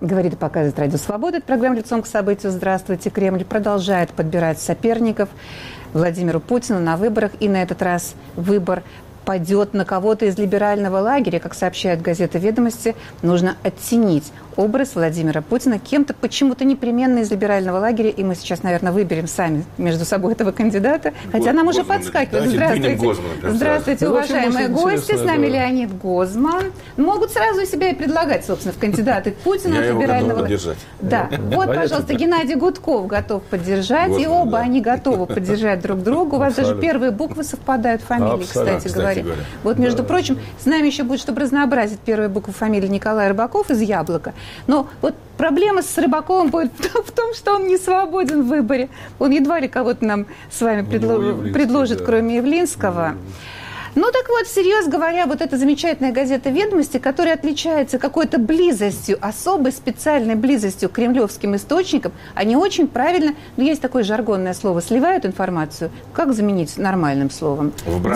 Говорит и показывает Радио Свобода. Это программа «Лицом к событию». Здравствуйте. Кремль продолжает подбирать соперников Владимиру Путину на выборах. И на этот раз выбор пойдет на кого-то из либерального лагеря. Как сообщает газета «Ведомости», нужно оттенить образ Владимира Путина кем-то почему-то непременно из либерального лагеря. И мы сейчас, наверное, выберем сами между собой этого кандидата. Хотя нам уже подскакивают. Здравствуйте, здравствуйте, уважаемые гости. С нами Леонид Гозман. Могут сразу себя и предлагать, собственно, в кандидаты Путина от либерального лагеря. Да, вот, пожалуйста, Геннадий Гудков готов поддержать. И оба они готовы поддержать друг друга. У вас даже первые буквы совпадают, фамилии, кстати говоря. Вот, между прочим, с нами еще будет, чтобы разнообразить первые буквы фамилии, Николай Рыбаков из «Яблока». Но вот проблема с Рыбаковым будет в том, что он не свободен в выборе. Он едва ли кого-то нам с вами предложит, кроме Явлинского. Ну так вот, всерьез говоря, вот эта замечательная газета «Ведомости», которая отличается какой-то близостью, особой специальной близостью к кремлевским источникам, они очень правильно, ну есть такое жаргонное слово, сливают информацию, как заменить нормальным словом?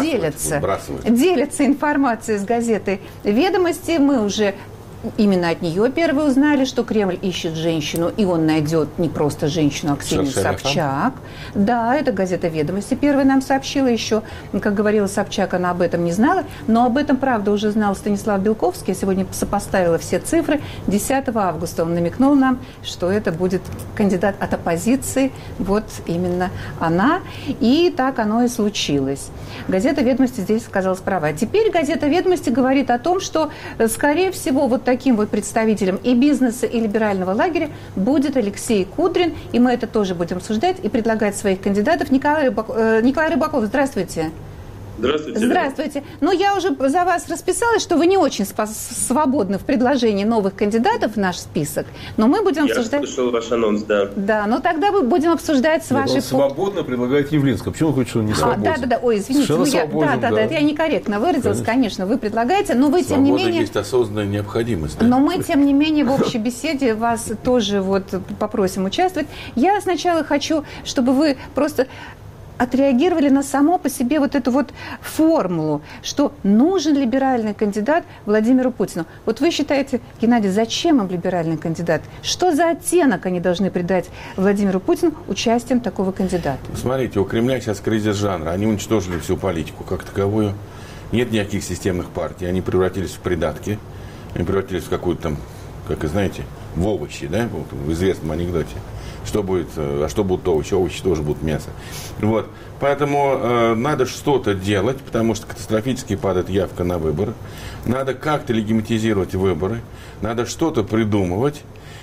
Делятся информацией с газетой «Ведомости». Мы уже именно от нее первые узнали, что Кремль ищет женщину, и он найдет не просто женщину, а Ксению Собчак. Да, это газета «Ведомости» первая нам сообщила еще. Как говорила Собчак, она об этом не знала, но об этом, правда, уже знал Станислав Белковский. Я сегодня сопоставила все цифры. 10 августа он намекнул нам, что это будет кандидат от оппозиции. Вот именно она. И так оно и случилось. Газета «Ведомости» здесь оказалась права. Теперь газета «Ведомости» говорит о том, что, скорее всего, вот таким вот представителем и бизнеса, и либерального лагеря будет Алексей Кудрин. И мы это тоже будем обсуждать и предлагать своих кандидатов. Николай Рыбаков, здравствуйте. Здравствуйте. Здравствуйте. Ну, я уже за вас расписалась, что вы не очень свободны в предложении новых кандидатов в наш список, но мы будем обсуждать... Я слышал ваш анонс, да. Да, но тогда мы будем обсуждать с вашей... Он свободно предлагает Явлинского. Почему вы хотите, что он не свободен? Да. Ой, извините. Это я некорректно выразилась, конечно, вы предлагаете, но вы, тем не менее... Свобода есть осознанная необходимость. Но мы, тем не менее, в общей беседе вас тоже вот попросим участвовать. Я сначала хочу, чтобы вы просто отреагировали на само по себе вот эту вот формулу, что нужен либеральный кандидат Владимиру Путину. Вот вы считаете, Геннадий, зачем им либеральный кандидат? Что за оттенок они должны придать Владимиру Путину участием такого кандидата? Смотрите, у Кремля сейчас кризис жанра. Они уничтожили всю политику как таковую. Нет никаких системных партий. Они превратились в придатки. Они превратились в какую-то там, как и знаете, в овощи, да, вот, в известном анекдоте. Что будет, а что будут овощи? Овощи тоже будут мясо. Вот. Поэтому надо что-то делать, потому что катастрофически падает явка на выборы. Надо как-то легитимизировать выборы. Надо что-то придумывать.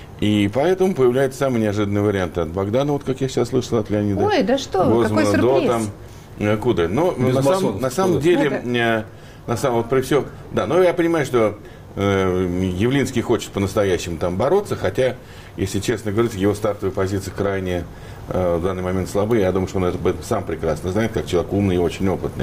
И поэтому появляется самый неожиданный вариант от Богдана, вот как я сейчас слышал от Леонида. Ой, да что вы, какой сюрприз. До там, куда. Но на самом деле, вот при всем, да, но я понимаю, что Явлинский хочет по-настоящему там бороться, хотя, если честно говорить, его стартовые позиции крайне в данный момент слабые. Я думаю, что он это сам прекрасно знает, как человек умный и очень опытный.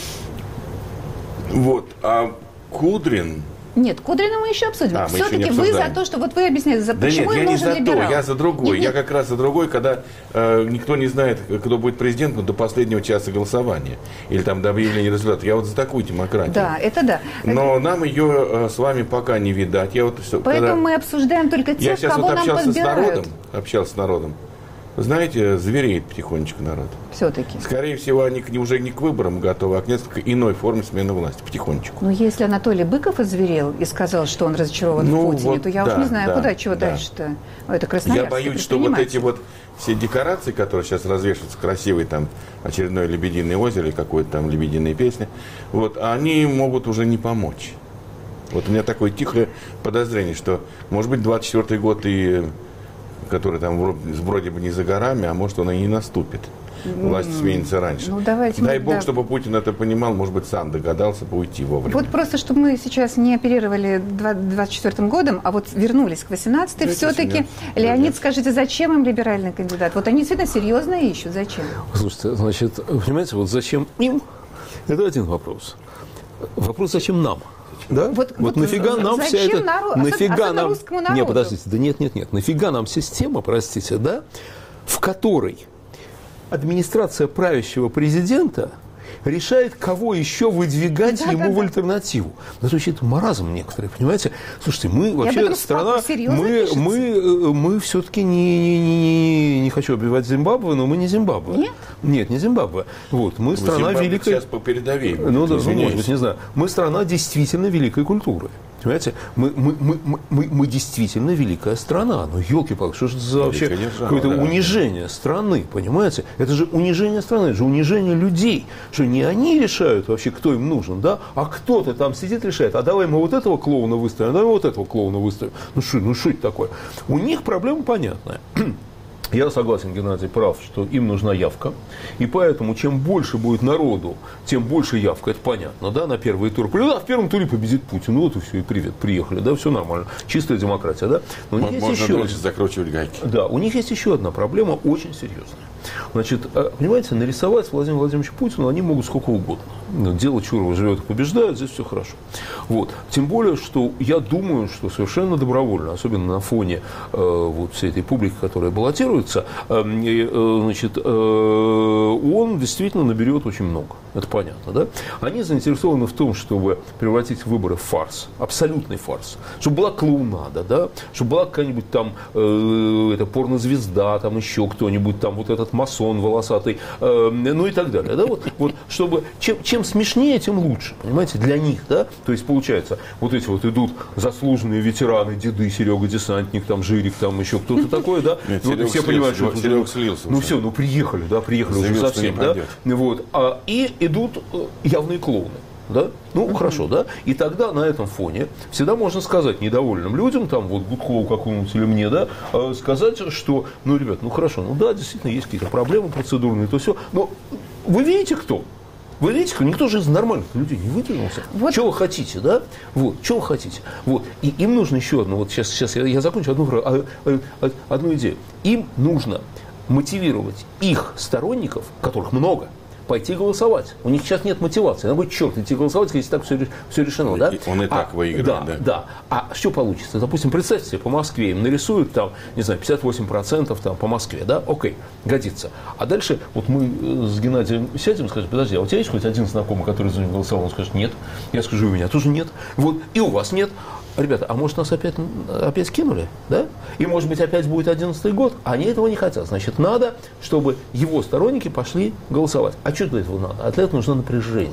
Вот. А Кудрин... Нет, Кудрина мы еще обсудим. Все-таки вы за то, что вот вы объясняете, почему им нужен либерал? Да нет, я не за то, я за другой. Нет. Я как раз за другой, когда никто не знает, кто будет президентом до последнего часа голосования. Или там до объявления результатов. Я вот за такую демократию. Да, это да. Но нам ее с вами пока не видать. Поэтому мы обсуждаем только тех, кого нам подбирают. Общался с народом. Знаете, звереет потихонечку народ. Все-таки. Скорее всего, они уже не к выборам готовы, а к несколько иной форме смены власти. Потихонечку. Но если Анатолий Быков озверел и сказал, что он разочарован в Путине, вот, то я уж не знаю, чего дальше-то. Это Красноярск. Я боюсь, что вот эти вот все декорации, которые сейчас развешиваются, красивые там очередное «Лебединое озеро» или какой-то там «Лебединая песня», вот, они могут уже не помочь. Вот у меня такое тихое подозрение, что, может быть, 24-й год и... который там вроде бы не за горами, а может, он и не наступит. Власть сменится раньше. Ну, давайте, дай бог, чтобы Путин это понимал, может быть, сам догадался бы уйти вовремя. Вот просто, чтобы мы сейчас не оперировали 24-м годом, а вот вернулись к 18-й, все-таки, Леонид, скажите, зачем им либеральный кандидат? Вот они действительно серьезно ищут. Зачем? Слушайте, значит, понимаете, вот зачем им? Это один вопрос. Вопрос, зачем нам? Да? Вот нафига нам вся эта... Нафига нам... русскому народу? Нет, подождите, да нет. Нафига нам система, простите, да, в которой администрация правящего президента решает, кого еще выдвигать ему в альтернативу. Это вообще маразм некоторые, понимаете? Слушайте, мы вообще страна, мы все-таки не хочу обивать Зимбабве, но мы не Зимбабве. Нет? Нет, не Зимбабве. Вот, мы страна великой... Сейчас по передовей. Ну, да, может быть, не знаю. Мы страна действительно великой культуры. Понимаете, мы действительно великая страна. Ну, елки-палки, что же за вообще какое-то унижение страны, понимаете? Это же унижение страны, это же унижение людей. Что не они решают вообще, кто им нужен, да? А кто-то там сидит, решает, а давай мы вот этого клоуна выставим, а давай вот этого клоуна выставим. Ну, что это такое? У них проблема понятная. Я согласен, Геннадий прав, что им нужна явка, и поэтому чем больше будет народу, тем больше явка, это понятно, да, на первый тур. Да, в первом туре победит Путин, ну вот и все, и привет, приехали, да, все нормально, чистая демократия, да. Но у них можно есть еще... дольше закручивать гайки. Да, у них есть еще одна проблема, очень серьезная. Значит, понимаете, нарисовать Владимира Владимировича Путина они могут сколько угодно. Дело Чурова живет и побеждает, здесь все хорошо. Вот. Тем более, что я думаю, что совершенно добровольно, особенно на фоне вот всей этой публики, которая баллотируется, значит, он действительно наберет очень много. Это понятно, да? Они заинтересованы в том, чтобы превратить выборы в фарс, абсолютный фарс. Чтобы была клоунада, да? Чтобы была какая-нибудь там порнозвезда, там еще кто-нибудь, там вот этот масон волосатый, ну и так далее, да? Вот чтобы чем смешнее, тем лучше, понимаете, для них, да? То есть получается, вот эти вот идут заслуженные ветераны, деды, Серега Десантник, там Жирик, там еще кто-то такой, да? Нет, вот все понимают, что Серега слился. Ну все, ну приехали, да, приехали уже совсем, да? Вот. И идут явные клоуны. Да? Ну, хорошо, да? И тогда на этом фоне всегда можно сказать недовольным людям, там, вот Гудкову какому-нибудь или мне, да, сказать, что, ну, ребят, ну, хорошо, ну, да, действительно, есть какие-то проблемы процедурные, то все, но вы видите, кто? Вы видите, никто же из нормальных людей не выдвинулся. Вот. Чего вы хотите, да? Вот, чего вы хотите? Вот. И им нужно еще одно, вот сейчас я закончу одну идею. Им нужно мотивировать их сторонников, которых много, пойти голосовать. У них сейчас нет мотивации. Она будет, черт, идти голосовать, если так все решено. Да? Он и так выиграет. Да. А что получится? Допустим, представьте себе, по Москве им нарисуют там, не знаю, 58% там, по Москве. Да? Окей, годится. А дальше вот мы с Геннадием сядем и скажем, подожди, а у тебя есть хоть один знакомый, который за него голосовал? Он скажет, нет. Я скажу, у меня тоже нет. Вот, и у вас нет. Ребята, а может нас опять кинули, да? И может быть опять будет 2011 год, а они этого не хотят. Значит, надо, чтобы его сторонники пошли голосовать. А что для этого надо? А для этого нужно напряжение.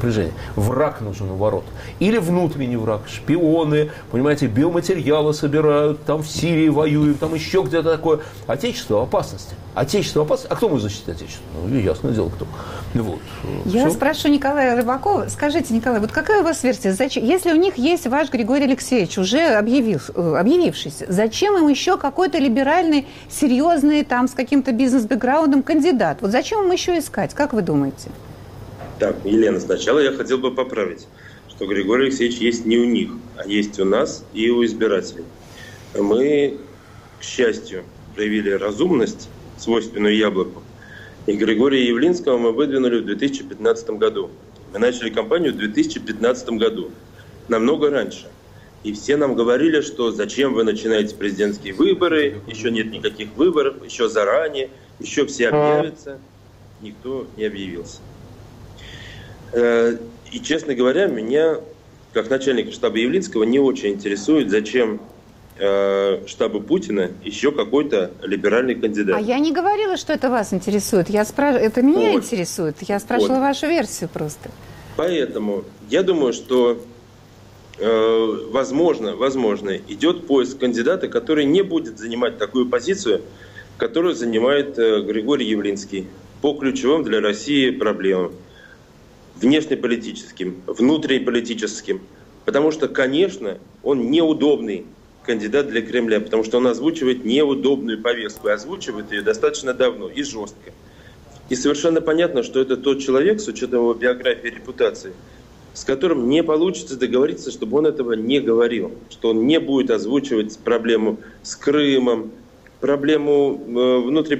Враг нужен у ворот. Или внутренний враг, шпионы, понимаете, биоматериалы собирают, там в Сирии воюют, там еще где-то такое. Отечество в опасности. А кто может защитить Отечество? Ну, ясное дело, кто. Вот. Я спрошу Николая Рыбакова. Скажите, Николай, вот какая у вас версия? Если у них есть ваш Григорий Алексеевич, уже объявившийся, зачем им еще какой-то либеральный, серьезный, там, с каким-то бизнес-бэкграундом кандидат? Вот зачем им еще искать? Как вы думаете? Так, Елена, сначала я хотел бы поправить, что Григорий Алексеевич есть не у них, а есть у нас и у избирателей. Мы, к счастью, проявили разумность, свойственную яблоку, и Григория Явлинского мы выдвинули в 2015 году. Мы начали кампанию в 2015 году, намного раньше. И все нам говорили, что зачем вы начинаете президентские выборы, еще нет никаких выборов, еще заранее, еще все объявятся. Никто не объявился. И, честно говоря, меня, как начальника штаба Явлинского, не очень интересует, зачем штабу Путина еще какой-то либеральный кандидат. А я не говорила, что это вас интересует. Это меня интересует. Я спрашивала вашу версию просто. Поэтому я думаю, что возможно, идет поиск кандидата, который не будет занимать такую позицию, которую занимает Григорий Явлинский по ключевым для России проблемам. Внешнеполитическим, внутриполитическим. Потому что, конечно, он неудобный кандидат для Кремля, потому что он озвучивает неудобную повестку, и озвучивает ее достаточно давно и жестко. И совершенно понятно, что это тот человек, с учетом его биографии и репутации, с которым не получится договориться, чтобы он этого не говорил, что он не будет озвучивать проблему с Крымом, проблему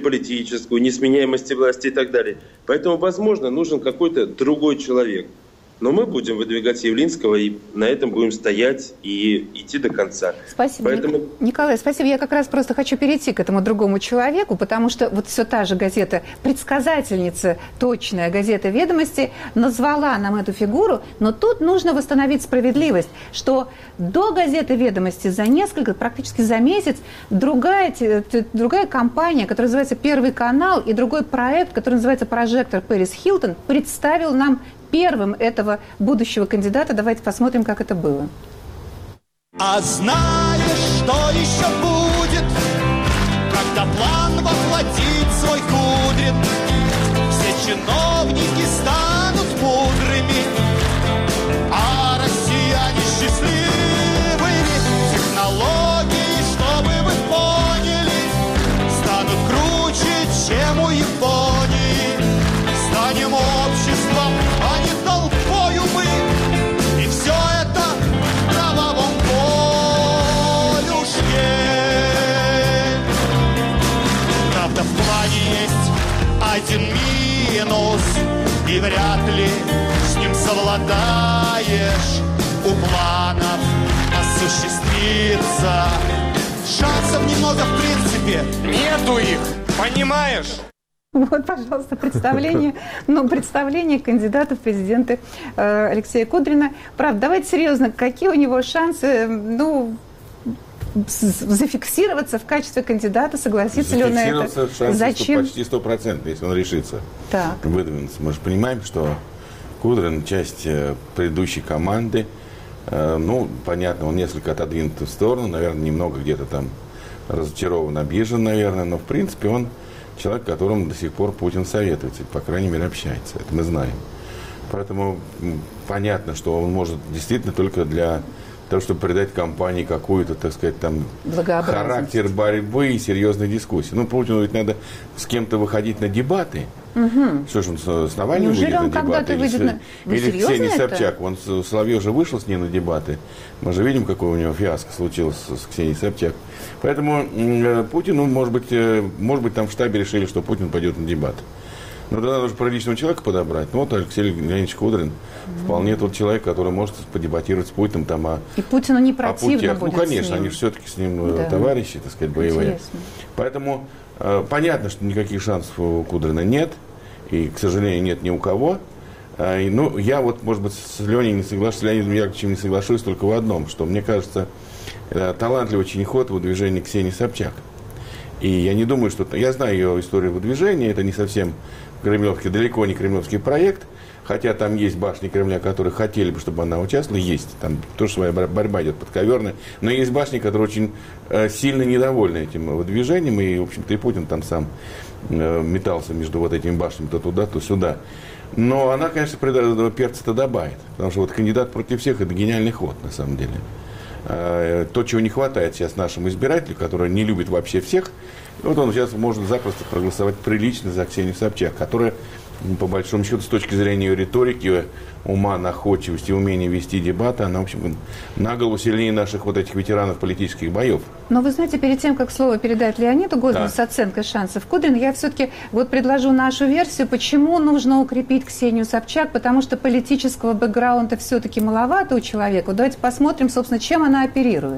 внутриполитическую, несменяемости власти и так далее. Поэтому, возможно, нужен какой-то другой человек. Но мы будем выдвигать Явлинского, и на этом будем стоять и идти до конца. Спасибо, Поэтому... Николай, спасибо. Я как раз просто хочу перейти к этому другому человеку, потому что вот все та же газета, предсказательница, точная газета «Ведомости», назвала нам эту фигуру, но тут нужно восстановить справедливость, что до газеты «Ведомости» практически за месяц, другая компания, которая называется «Первый канал», и другой проект, который называется «Прожектор» Пэрис Хилтон, представил нам первым этого будущего кандидата. Давайте посмотрим, как это было. А знаешь, что еще будет, когда план воплотит свой Кудрин? Все чиновники станут мудрыми, а россияне счастливыми. Технологии, чтобы вы поняли, станут круче, чем у Японии. Станем обществом, а не толпою мы, и все это в правовом полюшке. Правда, в плане есть один минус, и вряд ли с ним совладаешь. У планов осуществиться шансов немного в принципе. Нету их, понимаешь? Вот, пожалуйста, представление кандидата в президенты Алексея Кудрина. Правда, давайте серьезно, какие у него шансы, зафиксироваться в качестве кандидата, согласится ли он на это? Зачем? Почти 100%, если он решится выдвинуться. Мы же понимаем, что Кудрин часть предыдущей команды. Понятно, он несколько отодвинут в сторону, наверное, немного где-то там разочарован, обижен, наверное, но в принципе он человек, с которым до сих пор Путин советуется, по крайней мере, общается. Это мы знаем. Поэтому понятно, что он может действительно только для того, чтобы придать кампании какую-то, так сказать, там характер борьбы и серьезной дискуссии. Путину ведь надо с кем-то выходить на дебаты. Угу. Что ж, он с Навальным выйдет на дебаты? Или Ксения Собчак? Соловьев же вышел с ней на дебаты. Мы же видим, какое у него фиаско случилось с Ксенией Собчак. Поэтому Путин, может быть, там в штабе решили, что Путин пойдет на дебаты. Но тогда нужно приличного человека подобрать. Алексей Леонидович Кудрин вполне тот человек, который может подебатировать с Путиным. И Путину не противно будет конечно, с ним. они же все-таки с ним товарищи, так сказать, боевые. Интересно. Поэтому понятно, что никаких шансов у Кудрина нет. И, к сожалению, нет ни у кого. Я может быть, с Леонидом Яковлевичем не соглашусь только в одном, что, мне кажется, талантливый очень ход в движении Ксении Собчак. И я не думаю, что... Я знаю ее историю выдвижения, это не совсем кремлевский, далеко не кремлевский проект, хотя там есть башни Кремля, которые хотели бы, чтобы она участвовала, есть, там тоже своя борьба идет подковерная, но есть башни, которые очень сильно недовольны этим выдвижением, и, в общем-то, и Путин там сам метался между вот этими башнями то туда, то сюда. Но она, конечно, перца-то добавит, потому что кандидат против всех – это гениальный ход, на самом деле. То, чего не хватает сейчас нашему избирателю, который не любит вообще всех, он сейчас может запросто проголосовать прилично за Ксению Собчак, которая, по большому счету, с точки зрения ее риторики, ума, находчивости, умения вести дебаты, она, в общем, на голову сильнее наших этих ветеранов политических боев. Но вы знаете, перед тем, как слово передать Леониду Гозману с оценкой шансов Кудрина, я все-таки предложу нашу версию, почему нужно укрепить Ксению Собчак, потому что политического бэкграунда все-таки маловато у человека. Давайте посмотрим, собственно, чем она оперирует.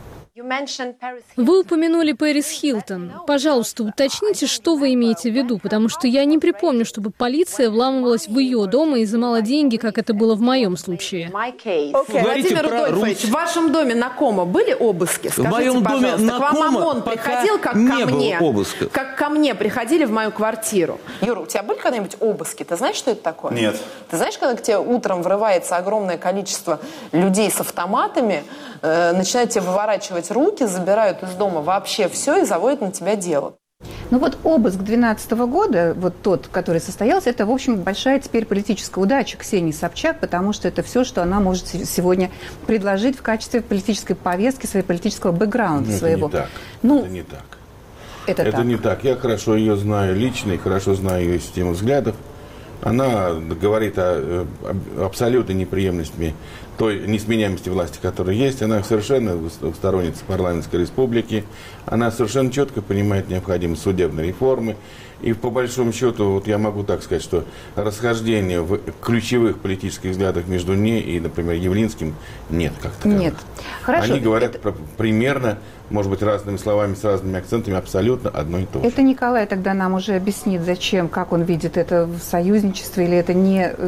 Вы упомянули Пэрис Хилтон. Пожалуйста, уточните, что вы имеете в виду, потому что я не припомню, чтобы полиция вламывалась в ее дом и изымала деньги, как это было в моем случае. Владимир Рудольфович, в вашем доме на Комо были обыски? Скажите, в моем доме пожалуйста, на к вам Комо ОМОН приходил, как ко мне? Как ко мне приходили в мою квартиру. Юра, у тебя были когда-нибудь обыски? Ты знаешь, что это такое? Нет. Ты знаешь, когда к тебе утром врывается огромное количество людей с автоматами, начинают тебе выворачивать руки, забирают из дома вообще все и заводят на тебя дело. Обыск 2012 года, тот, который состоялся, это, в общем, большая теперь политическая удача Ксении Собчак, потому что это все, что она может сегодня предложить в качестве политической повестки, своего политического бэкграунда своего. Это не так. Это не так. Я хорошо ее знаю лично и хорошо знаю ее систему взглядов. Она говорит о абсолютной неприемлемости той несменяемости власти, которая есть, она совершенно сторонница парламентской республики, она совершенно четко понимает необходимость судебной реформы. И по большому счету, вот я могу так сказать, что расхождения в ключевых политических взглядах между ней и, например, Явлинским нет как таковых. Нет. Хорошо. Они говорят примерно, может быть, разными словами, с разными акцентами, абсолютно одно и то же. Это Николай тогда нам уже объяснит, зачем, как он видит это в союзничестве, или это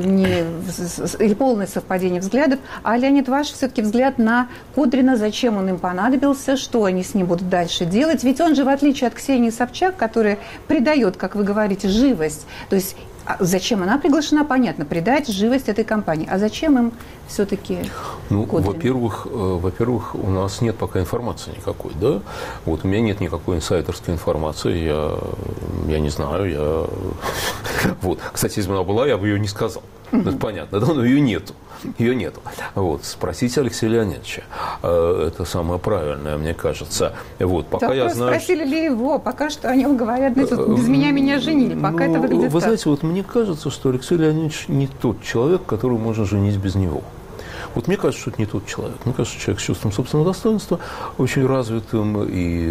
или полное совпадение взглядов. А, Леонид, ваш все-таки взгляд на Кудрина, зачем он им понадобился, что они с ним будут дальше делать? Ведь он же, в отличие от Ксении Собчак, которая придает, как вы говорите, живость, то есть зачем она приглашена, понятно, придать живость этой компании. А зачем им все-таки во-первых, у нас нет пока информации никакой, да? Вот у меня нет никакой инсайдерской информации, я не знаю, Вот. Кстати, если бы она была, я бы ее не сказал. Это понятно, да? Но ее нету. Ее нету. Вот. Спросите Алексея Леонидовича. Это самое правильное, мне кажется. Вот. Пока я знаю, спросили ли его? Пока что о нем говорят, без меня женили. Пока это выглядит вы так. знаете, вот мне кажется, что Алексей Леонидович не тот человек, которого можно женить без него. Вот мне кажется, что это не тот человек. Мне кажется, что человек с чувством собственного достоинства, очень развитым и,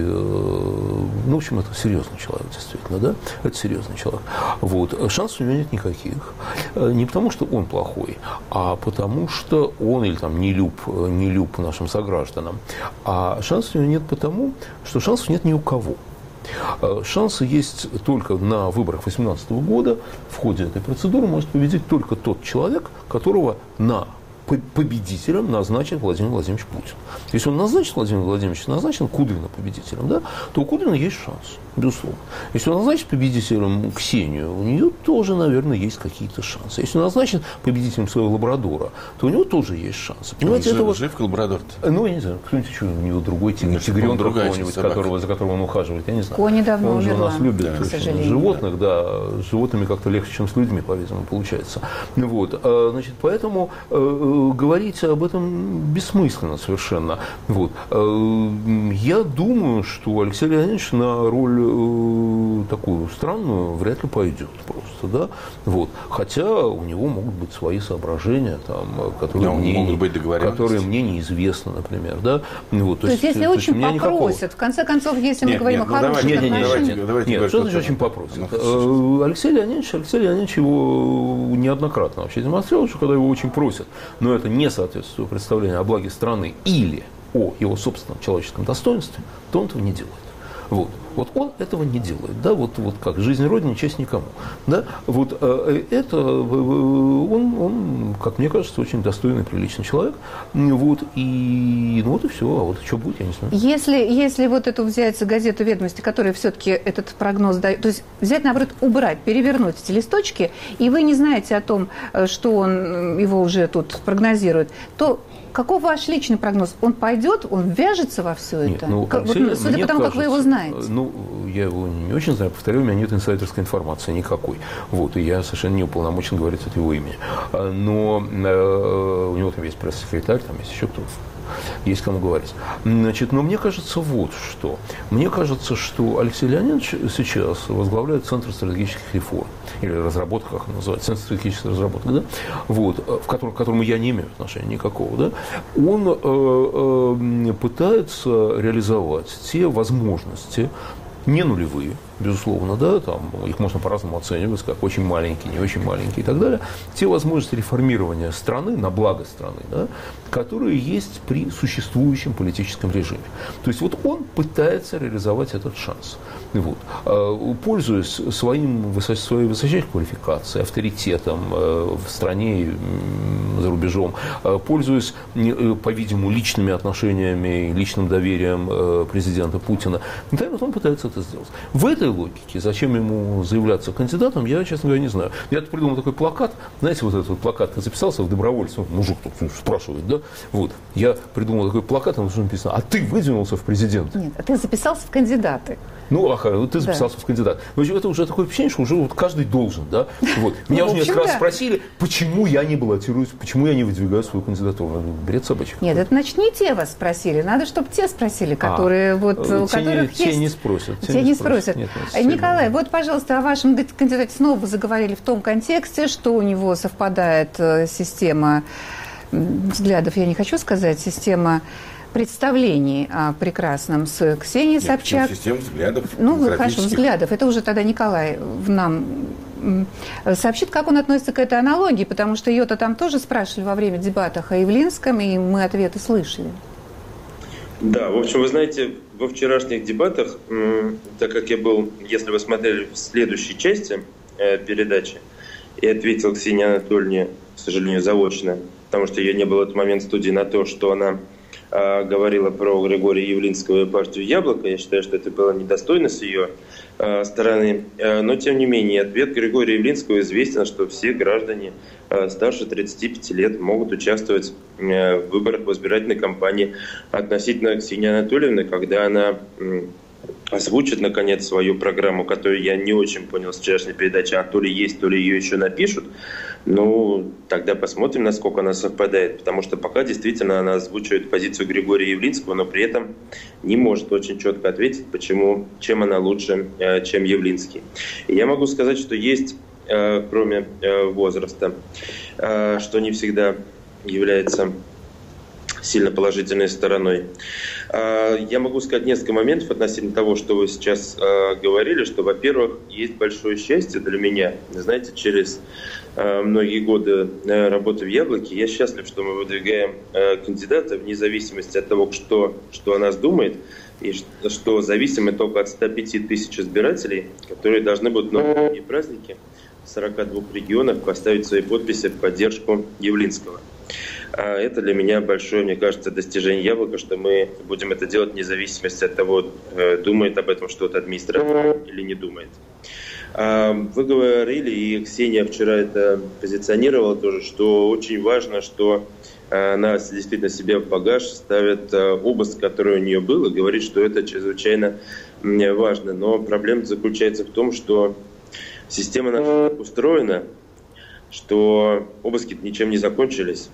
в общем, это серьезный человек, действительно, да? Это серьезный человек. Вот. Шансов у него нет никаких. Не потому, что он плохой, а потому, что он или там не люб нашим согражданам. А шансов у него нет потому, что шансов нет ни у кого. Шансы есть только на выборах 2018 года. В ходе этой процедуры может победить только тот человек, которого победителем назначен Владимир Владимирович Путин. Если он назначит Владимира Владимировича, назначен Кудрина победителем, да, то у Кудрина есть шанс, безусловно. Если он назначит победителем Ксению, у нее тоже, наверное, есть какие-то шансы. Если он назначит победителем своего лабрадора, то у него тоже есть шансы. Понимаете, он жив лабрадор-то? Ну, я не знаю, кто-нибудь еще, у него другой тигренок какого-нибудь, за которым он ухаживает, я не знаю. Кони давно он же умерла, у нас любит животных, да. С животными как-то легче, чем с людьми, по-видимому, получается. Вот. Значит, поэтому говорить об этом бессмысленно совершенно. Вот. Я думаю, что Алексей Леонидович на роль такую странную вряд ли пойдет просто, да. Вот. Хотя у него могут быть свои соображения, там, которые мне неизвестны, например, да. Вот. То есть, если очень попросят, в конце концов, если мы говорим о хороших отношениях. Нет, что значит очень попросят? Алексей Леонидович его неоднократно вообще демонстрировал, что когда его очень просят, но это не соответствует представлению о благе страны или о его собственном человеческом достоинстве, то он этого не делает. Вот он этого не делает, да, вот как жизнь Родине, честь никому, да, вот это он, как мне кажется, очень достойный, приличный человек, вот и вот и все, а вот что будет, я не знаю. Если вот эту взять газету «Ведомости», которая все-таки этот прогноз дает, то есть взять, наоборот, убрать, перевернуть эти листочки, и вы не знаете о том, что он его уже тут прогнозирует, то каков ваш личный прогноз? Он пойдет, он ввяжется во все это? Нет, судя по тому, как вы его знаете. Ну, я его не очень знаю. Повторю, у меня нет инсайдерской информации никакой. Вот, и я совершенно не уполномочен говорить от его имени. Но у него там есть пресс-секретарь, там есть еще кто-то. Есть кому говорить. Значит, но мне кажется вот что. Мне кажется, что Алексей Леонидович сейчас возглавляет Центр стратегических реформ. Или разработок, как он называется, Центр стратегических разработок, да? Вот, к которому я не имею отношения никакого. Да? Он пытается реализовать те возможности, не нулевые, безусловно, да, там их можно по-разному оценивать, как очень маленькие, не очень маленькие и так далее, те возможности реформирования страны на благо страны, да, которые есть при существующем политическом режиме. То есть вот он пытается реализовать этот шанс. Вот. Пользуясь своей высочайшей квалификацией, авторитетом в стране и за рубежом, пользуясь, по-видимому, личными отношениями, личным доверием президента Путина, он пытается это сделать. В этой логике, зачем ему заявляться кандидатом, я, честно говоря, не знаю. Я придумал такой плакат, знаете, вот этот вот плакат, я записался в добровольцем, мужик тут спрашивает, да, вот, я придумал такой плакат, там написано, а ты выдвинулся в президенты? Нет, а ты записался в кандидаты. Ну, ты записался в кандидат. Но это уже такое впечатление, что уже вот каждый должен, да. Вот. Меня уже несколько раз спросили, почему я не баллотируюсь, почему я не выдвигаю свою кандидатуру. Бред собачьих. Нет, это значит не те вас спросили. Надо, чтобы те спросили, которые у которых есть. Те не спросят. Те не спросят. Нет, Николай, вот, пожалуйста, о вашем кандидате снова заговорили в том контексте, что у него совпадает система взглядов, я не хочу сказать, система представлений о прекрасном с Ксенией Собчак. Система взглядов. Ну, хорошо, взглядов. Это уже тогда Николай нам сообщит, как он относится к этой аналогии, потому что ее-то там тоже спрашивали во время дебатов о Явлинском, и мы ответы слышали. Да, в общем, вы знаете, во вчерашних дебатах, так как я был, если вы смотрели в следующей части передачи, и ответил Ксении Анатольевне, к сожалению, заочно, потому что ее не было в этот момент в студии, на то, что она говорила про Григория Явлинского и партию «Яблоко». Я считаю, что это было недостойно с ее стороны. Но, тем не менее, ответ Григория Явлинского известен, что все граждане старше 35 лет могут участвовать в выборах в избирательной кампании. Относительно Ксении Анатольевны, когда она озвучит, наконец, свою программу, которую я не очень понял с вчерашней передачи, а то ли есть, то ли ее еще напишут, ну, тогда посмотрим, насколько она совпадает, потому что пока действительно она озвучивает позицию Григория Явлинского, но при этом не может очень четко ответить, почему, чем она лучше, чем Явлинский. И я могу сказать, что есть, кроме возраста, что не всегда является сильно положительной стороной. Я могу сказать несколько моментов относительно того, что вы сейчас говорили, что, во-первых, есть большое счастье для меня. Знаете, через многие годы работы в «Яблоке» я счастлив, что мы выдвигаем кандидата вне зависимости от того, что о нас думает, и что зависимы только от 105 тысяч избирателей, которые должны будут на новогодние праздники в 42 регионах поставить свои подписи в поддержку Явлинского. Это для меня большое, мне кажется, достижение «Яблока», что мы будем это делать вне зависимости от того, думает об этом что-то администрация или не думает. Вы говорили, и Ксения вчера это позиционировала тоже, что очень важно, что она действительно себе в багаж ставит обыск, который у нее был, и говорит, что это чрезвычайно важно. Но проблема заключается в том, что система наша так устроена, что обыски ничем не закончились.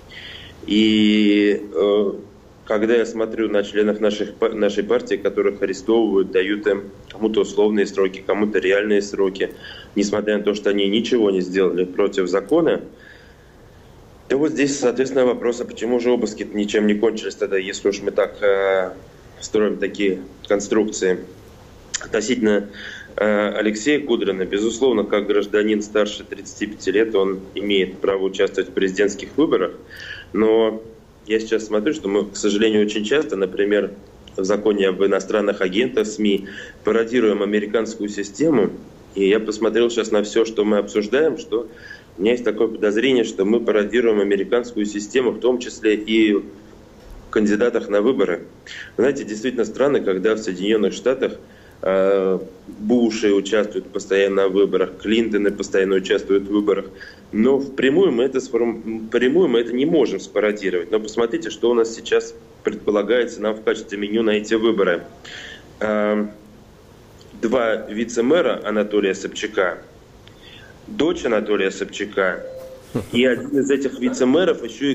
И когда я смотрю на членов нашей партии, которых арестовывают, дают им кому-то условные сроки, кому-то реальные сроки, несмотря на то, что они ничего не сделали против закона, то вот здесь, соответственно, вопрос, а почему же обыски ничем не кончились тогда, если уж мы так строим такие конструкции. Относительно Алексея Кудрина, безусловно, как гражданин старше 35 лет, он имеет право участвовать в президентских выборах, но я сейчас смотрю, что мы, к сожалению, очень часто, например, в законе об иностранных агентах СМИ, пародируем американскую систему, и я посмотрел сейчас на все, что мы обсуждаем, что у меня есть такое подозрение, что мы пародируем американскую систему, в том числе и в кандидатах на выборы. Вы знаете, действительно странно, когда в Соединенных Штатах Буши участвуют постоянно в выборах, Клинтоны постоянно участвуют в выборах. Но впрямую мы это не можем спародировать. Но посмотрите, что у нас сейчас предполагается нам в качестве меню на эти выборы. 2 вице-мэра Анатолия Собчака, дочь Анатолия Собчака, и один из этих вице-мэров еще и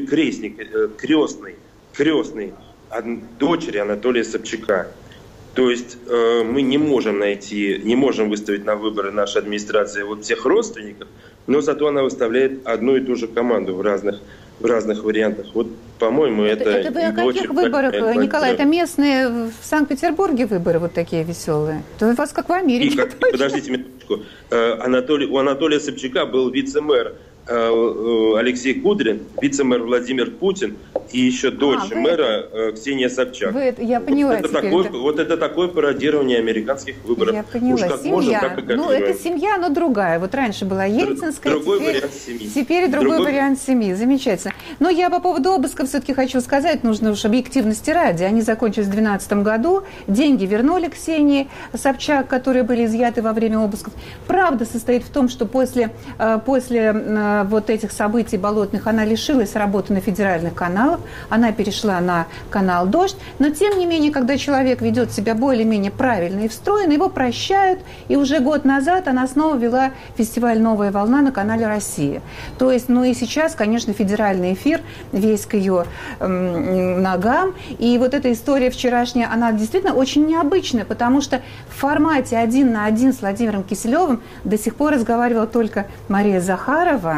крестный дочери Анатолия Собчака. То есть мы не можем выставить на выборы нашей администрации вот всех родственников, но зато она выставляет одну и ту же команду в разных вариантах. Вот, по-моему, это вы о каких выборах, Николай? Это местные в Санкт-Петербурге выборы вот такие веселые? Это у вас как в Америке. Подождите минуточку. У Анатолия Собчака был вице-мэр Алексей Кудрин, вице-мэр Владимир Путин и еще дочь мэра Ксения Собчак. Я поняла. Вот это такое пародирование американских выборов. Я поняла. Уж как семья. можем, так и Ну, это семья, но другая. Вот раньше была ельцинская, теперь другой вариант семьи. Замечательно. Но я по поводу обыска все-таки хочу сказать, нужно уж объективности ради. Они закончились в 2012 году, деньги вернули Ксении Собчак, которые были изъяты во время обысков. Правда состоит в том, что после вот этих событий болотных она лишилась работы на федеральных каналах, она перешла на канал «Дождь», но тем не менее, когда человек ведет себя более-менее правильно и встроенно, его прощают, и уже год назад она снова вела фестиваль «Новая волна» на канале «Россия». То есть, ну и сейчас, конечно, федеральный эфир весь к ее ногам, и вот эта история вчерашняя, она действительно очень необычная, потому что в формате 1 на 1 с Владимиром Киселевым до сих пор разговаривала только Мария Захарова,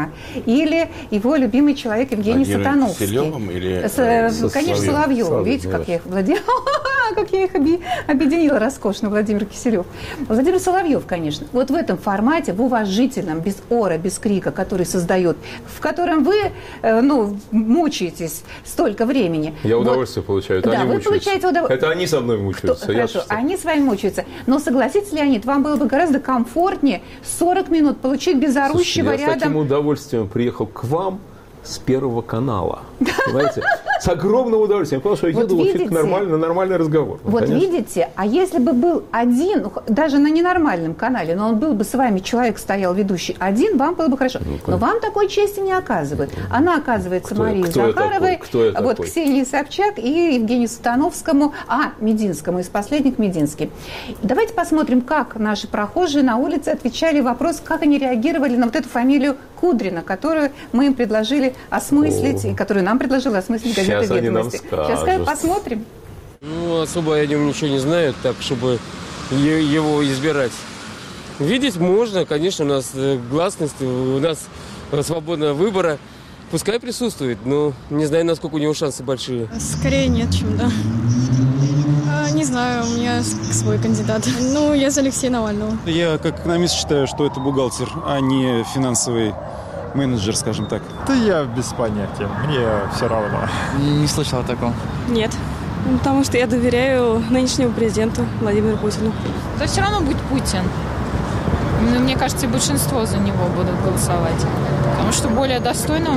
или его любимый человек Евгений Сатановский. Киселевым или конечно, Соловьевым. Видите, как я их как я их объединила роскошно, Владимир Киселев. Владимир Соловьев, конечно. Вот в этом формате, в уважительном, без ора, без крика, который создает, в котором вы, мучаетесь столько времени. Я удовольствие получаю, это да, они вы мучаются. получаете удовольствие. Это они со мной мучаются. Хорошо, они с вами мучаются. Но согласитесь, Леонид, вам было бы гораздо комфортнее 40 минут получить без орущего рядом. Я с таким удовольствием приехал к вам с Первого канала. Понимаете? С огромным удовольствием. Потому что я еду вообще на нормальный разговор. Вот видите, а если бы был один, даже на ненормальном канале, но он был бы с вами, человек стоял ведущий один, вам было бы хорошо. Но вам такой чести не оказывают. Она оказывается Марии Захаровой, вот Ксении Собчак и Евгению Сатановскому, Мединскому, из последних Мединский. Давайте посмотрим, как наши прохожие на улице отвечали вопрос, как они реагировали на вот эту фамилию Кудрина, которую мы им предложили осмыслить, и которую нам предложила осмыслить газета «Ведомости». Сейчас посмотрим. Особо о нем ничего не знаю, так, чтобы его избирать. Видеть можно, конечно, у нас гласность, у нас свобода выбора. Пускай присутствует, но не знаю, насколько у него шансы большие. Скорее нет, чем да. Не знаю, у меня свой кандидат. Я за Алексея Навального. Я как экономист считаю, что это бухгалтер, а не финансовый менеджер, скажем так. Да я без понятия, мне все равно. Не слышал о таком. Нет, потому что я доверяю нынешнему президенту Владимиру Путину. Да все равно будет Путин. Мне кажется, большинство за него будут голосовать. Потому что более достойного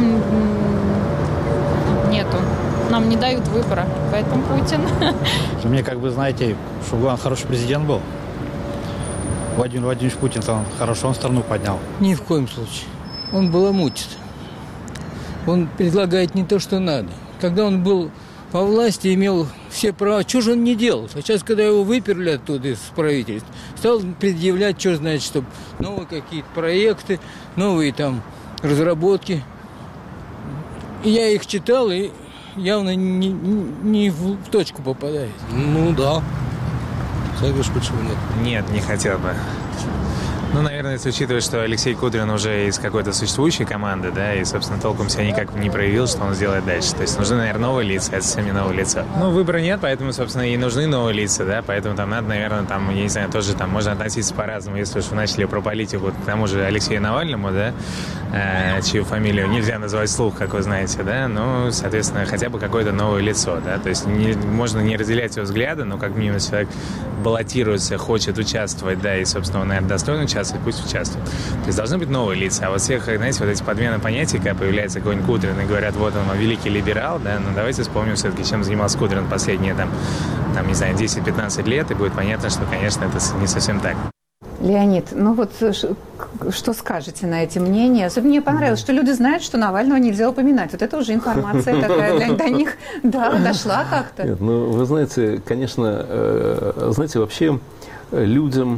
нету. Нам не дают выбора, поэтому Путин. Мне знаете, чтобы он хороший президент был. Владимир Владимирович Путин, хорошо он страну поднял. Ни в коем случае. Он баламутит. Он предлагает не то, что надо. Когда он был по власти, имел все права, что же он не делал? А сейчас, когда его выперли оттуда из правительства, стал предъявлять, что значит, чтобы новые какие-то проекты, новые разработки. И я их читал, и явно не в точку попадает. Да. Знаешь, почему нет? Нет, не хотел бы. Наверное, если учитывать, что Алексей Кудрин уже из какой-то существующей команды, да, и, собственно, толком себя никак не проявил, что он сделает дальше. То есть нужны, наверное, новые лица, это совсем не новое лицо. Выбора нет, поэтому, собственно, и нужны новые лица, да, поэтому надо, наверное, я не знаю, тоже можно относиться по-разному. Если уж вы начали про политику, к тому же Алексею Навальному, да, чью фамилию нельзя назвать вслух, как вы знаете, да, соответственно, хотя бы какое-то новое лицо, да, то есть можно не разделять его взгляды, но как минимум человек баллотируется, хочет участвовать, да, и, собственно, он, наверное, достойно участвовать, пусть участвует. То есть должны быть новые лица. А вот всех, знаете, эти подмены понятий, когда появляется какой-нибудь Кудрин и говорят, вот он, великий либерал, да, давайте вспомним все-таки, чем занимался Кудрин последние, не знаю, 10-15 лет, и будет понятно, что, конечно, это не совсем так. Леонид, что скажете на эти мнения? Особенно мне понравилось, что люди знают, что Навального нельзя упоминать. Вот это уже информация такая до них, дошла как-то. Нет, вы знаете, конечно, вообще людям,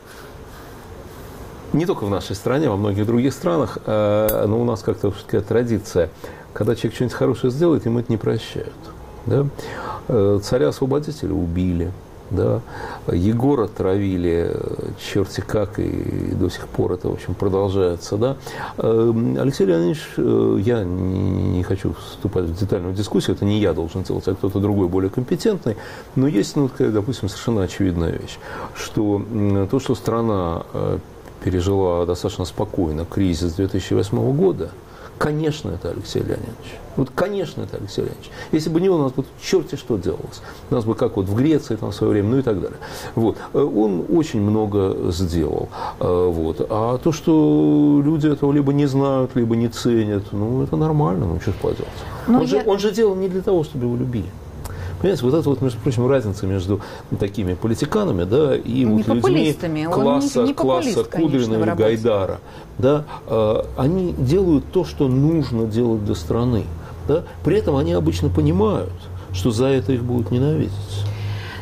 не только в нашей стране, во многих других странах, но у нас как-то такая традиция, когда человек что-нибудь хорошее сделает, ему это не прощают. Да? Царя-освободителя убили. Да, Егора травили черти как, и до сих пор это, в общем, продолжается. Да. Алексей Леонидович, я не хочу вступать в детальную дискуссию, это не я должен делать, а кто-то другой, более компетентный, но есть, допустим, совершенно очевидная вещь, что то, что страна пережила достаточно спокойно кризис 2008 года, конечно, это Алексей Леонидович. Конечно, это Алексей Леонидович. Если бы не он, у нас бы черти что делалось. У нас бы как в Греции в свое время, и так далее. Он очень много сделал. А то, что люди этого либо не знают, либо не ценят, это нормально, что поделать. Он же делал не для того, чтобы его любили. Понимаете, это между прочим, разница между такими политиканами, да, и людьми класса Кудрина или Гайдара. Да, они делают то, что нужно делать для страны. Да? При этом они обычно понимают, что за это их будут ненавидеть.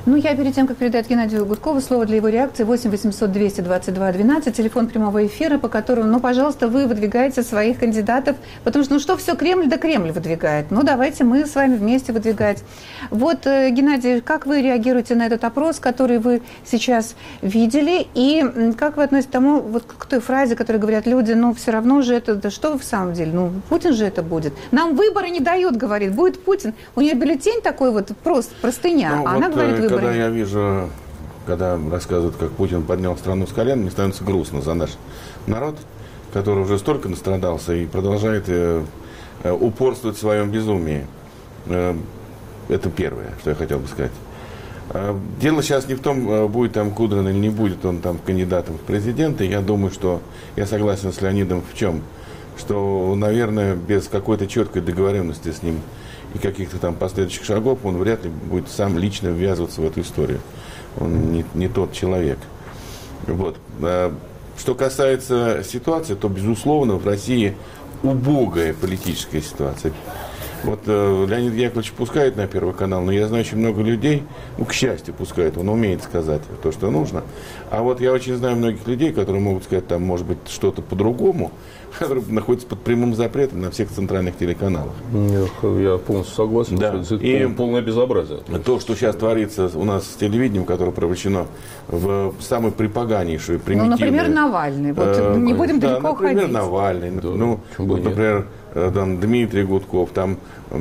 Ну, я перед тем, как передать Геннадию Гудкову слово для его реакции, 8 800 222 12, телефон прямого эфира, по которому, ну, пожалуйста, вы выдвигаете своих кандидатов, потому что, ну, что все Кремль да Кремль выдвигает. Ну, давайте мы с вами вместе выдвигать. Вот, Геннадий, как вы реагируете на этот опрос, который вы сейчас видели, и как вы относитесь к тому, вот к той фразе, которой говорят люди, ну, все равно же это, да что вы в самом деле, ну, Путин же это будет. Нам выборы не дают, говорит, будет Путин. У нее бюллетень такой вот, простыня, ну, а она говорит выборы. Когда я вижу, когда рассказывают, как Путин поднял страну с колен, мне становится грустно за наш народ, который уже столько настрадался и продолжает упорствовать в своем безумии. Это первое, что я хотел бы сказать. Дело сейчас не в том, будет там Кудрин или не будет он там кандидатом в президенты. Я думаю, что я согласен с Леонидом в чем? Что, наверное, без какой-то четкой договоренности с ним и каких-то там последующих шагов он вряд ли будет сам лично ввязываться в эту историю. Он не тот человек. Вот. Что касается ситуации, то, безусловно, в России убогая политическая ситуация. Вот Леонид Яковлевич пускает на Первый канал, но я знаю очень много людей, ну, к счастью, пускает, он умеет сказать то, что нужно. А вот я очень знаю многих людей, которые могут сказать, там, может быть, что-то по-другому, которые находятся под прямым запретом на всех центральных телеканалах. Я полностью согласен, да. Это полное безобразие. То, что сейчас творится у нас с телевидением, которое превращено в самую припоганнейшую, примитивную... Ну, например, Навальный. Вот не будем далеко ходить. Например, Навальный. Да, ну, вот, например, там, Дмитрий Гудков, там,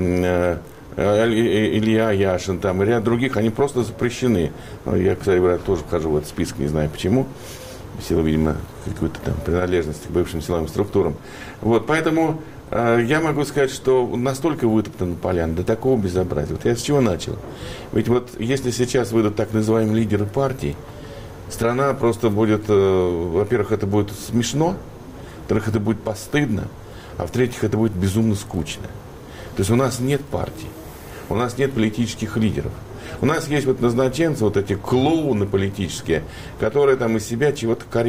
Илья Яшин, там, и ряд других, они просто запрещены. Я, кстати говоря, тоже вхожу в этот список, не знаю почему. В силу, видимо, какой-то там принадлежности к бывшим силовым структурам. Вот, поэтому я могу сказать, что настолько вытоптана поляна, до такого безобразия. Вот я с чего начал? Ведь вот если сейчас выйдут так называемые лидеры партий, страна просто будет, во-первых, это будет смешно, во-вторых, это будет постыдно, а в-третьих, это будет безумно скучно. То есть у нас нет партий, у нас нет политических лидеров. У нас есть вот назначенцы, вот эти клоуны политические, которые там из себя чего-то как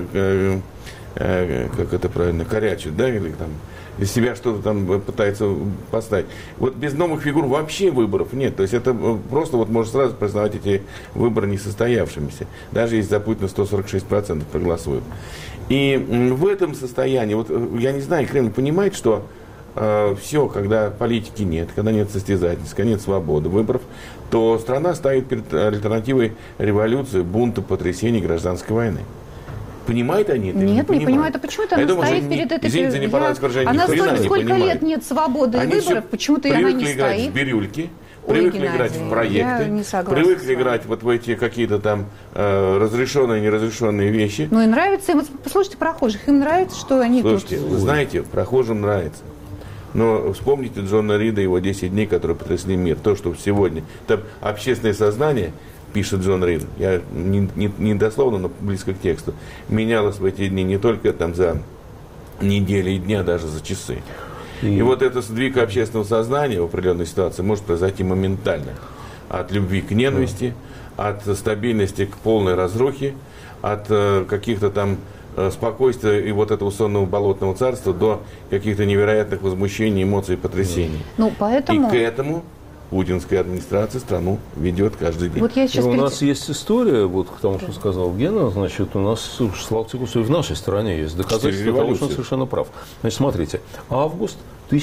это правильно, корячат, да, или там из себя что-то там пытается поставить. Вот без новых фигур вообще выборов нет. То есть это просто вот можно сразу признавать эти выборы несостоявшимися. Даже если за Путина 146% проголосуют. И в этом состоянии, вот я не знаю, Кремль понимает, что все, когда политики нет, когда нет состязательности, когда нет свободы выборов, то страна стоит перед альтернативой революции, бунта, потрясений, гражданской войны. Понимают они это? Нет, не понимают. А почему это она стоит перед этой... Извините, не понравилось выражение, она сколько лет нет свободы и выборов, почему-то она не стоит. Привыкли играть в бирюльки, привыкли играть в проекты, привыкли играть вот в эти какие-то там разрешенные, неразрешенные вещи. Ну и нравится им. Послушайте прохожих, им нравится, что они Слушайте, вы знаете, прохожим нравится. Но вспомните Джона Рида, его 10 дней, которые потрясли мир. То, что сегодня. Там общественное сознание, пишет Джон Рид, я не дословно, но близко к тексту, менялось в эти дни не только там за недели и дня, даже за часы. И вот этот сдвиг общественного сознания в определенной ситуации может произойти моментально. От любви к ненависти, от стабильности к полной разрухе, от каких-то там спокойствия и вот этого сонного болотного царства до каких-то невероятных возмущений, эмоций и потрясений. Ну, поэтому... И к этому путинская администрация страну ведет каждый день. Вот у нас есть история, вот к тому, что сказал Гена, значит, у нас, слава тебе, в нашей стране есть доказательства того, что он совершенно прав. Значит, смотрите, август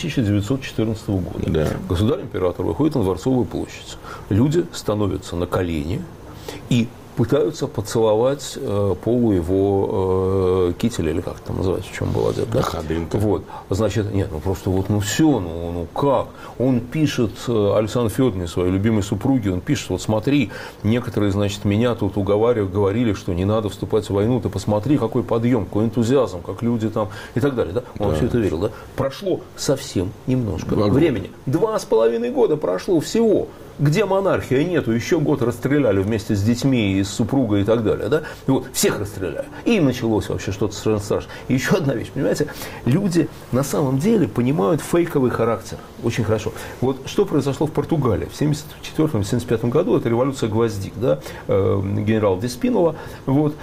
1914 года. Да. Государь-император выходит на Дворцовую площадь. Люди становятся на колени и пытаются поцеловать полу его кителя, или как это там называется, в чем был одет, да? Ходынка. Вот. Значит, нет, ну просто вот, ну все, ну как? Он пишет Александре Федоровне, своей любимой супруге, он пишет, вот смотри, некоторые, значит, меня тут говорили, что не надо вступать в войну, ты посмотри, какой подъем, какой энтузиазм, как люди там, и так далее, да? Он все это верил, да? Прошло совсем немножко времени. 2,5 года прошло всего. Где монархия нету, еще год расстреляли вместе с детьми и с супругой и так далее, да? И вот всех расстреляли. И началось вообще что-то совершенно страшное. И еще одна вещь, понимаете, люди на самом деле понимают фейковый характер очень хорошо. Вот что произошло в Португалии в 1974-1975 году, это революция гвоздик, да? Генерал Деспинова вот,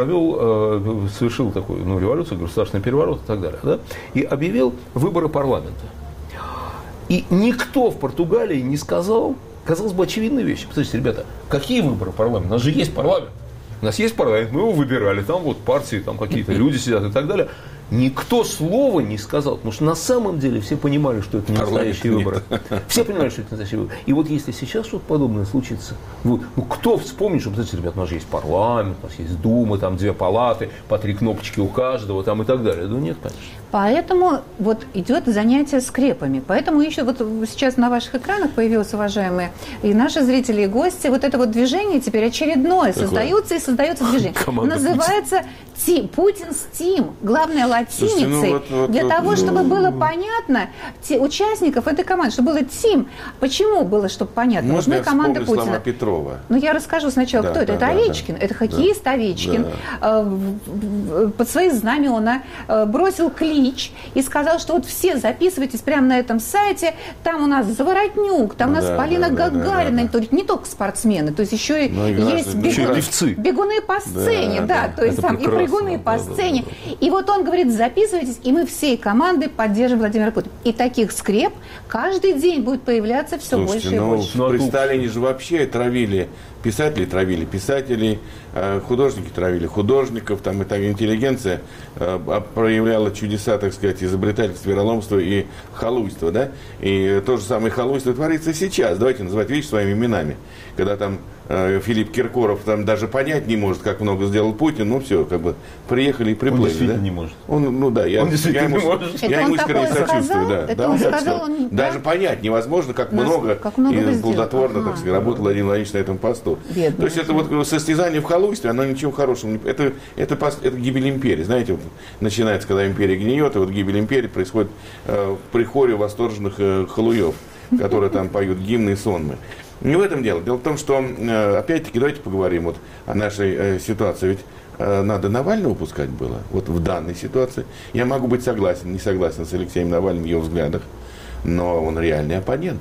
совершил такую революцию, государственный переворот и так далее, да? И объявил выборы парламента. И никто в Португалии не сказал, казалось бы, очевидная вещь. Посмотрите, ребята, какие выборы парламента? У нас же есть парламент. У нас есть парламент, мы его выбирали, там вот партии, там какие-то люди сидят и так далее. Никто слова не сказал, потому что на самом деле все понимали, что это не настоящие выборы. Все понимали, что это не настоящие выборы. И вот если сейчас что-то подобное случится, вот, ну кто вспомнит, что, знаете, ребят, у нас же есть парламент, у нас есть Дума, там 2 палаты, по 3 кнопочки у каждого, там и так далее. Ну нет, конечно. Поэтому вот идет занятие скрепами. Поэтому еще вот сейчас на ваших экранах появилось, уважаемые, и наши зрители, и гости, вот это вот движение теперь очередное создается и создается движение. Называется Путин's Team. Главное латиницей. Для того, чтобы было понятно участников этой команды, чтобы было Team. Почему было, чтобы понятно? Можно я команда вспомню Путина. слова Петрова? Ну, я расскажу сначала, кто это. Это Овечкин. Это хоккеист Овечкин. Под свои знамена бросил клич и сказал, что вот все записывайтесь прямо на этом сайте. Там у нас Заворотнюк, там у нас Полина Гагарина. Не только спортсмены, то есть еще есть бегуны по сцене. Да, то есть там и прыгуны по сцене. И вот он говорит, записывайтесь, и мы всей командой поддержим Владимира Путина. И таких скреп каждый день будет появляться все больше и больше. При Сталине же вообще травили писателей, художники травили художников, там и так интеллигенция проявляла чудеса, так сказать, изобретательства, вероломства и халуйства, да? И то же самое халуйство творится сейчас. Давайте называть вещи своими именами. Когда там Филипп Киркоров там даже понять не может, как много сделал Путин, ну все, как бы приехали и приплыли. Он действительно не может. Он действительно не может. Я ему искренне сочувствую, да. Это он сказал, даже понять невозможно, как много и плодотворно, так сказать, работал Владимир Владимирович на этом посту. То есть это вот состязание в халуйстве, оно ничего хорошего не... Это гибель империи. Знаете, вот начинается, когда империя гниет, и вот гибель империи происходит при хоре восторженных халуев, которые там поют гимны и сонмы. Не в этом дело. Дело в том, что, опять-таки, давайте поговорим вот о нашей ситуации. Ведь надо Навального пускать было. Вот в данной ситуации. Я могу быть согласен, не согласен с Алексеем Навальным в его взглядах, но он реальный оппонент.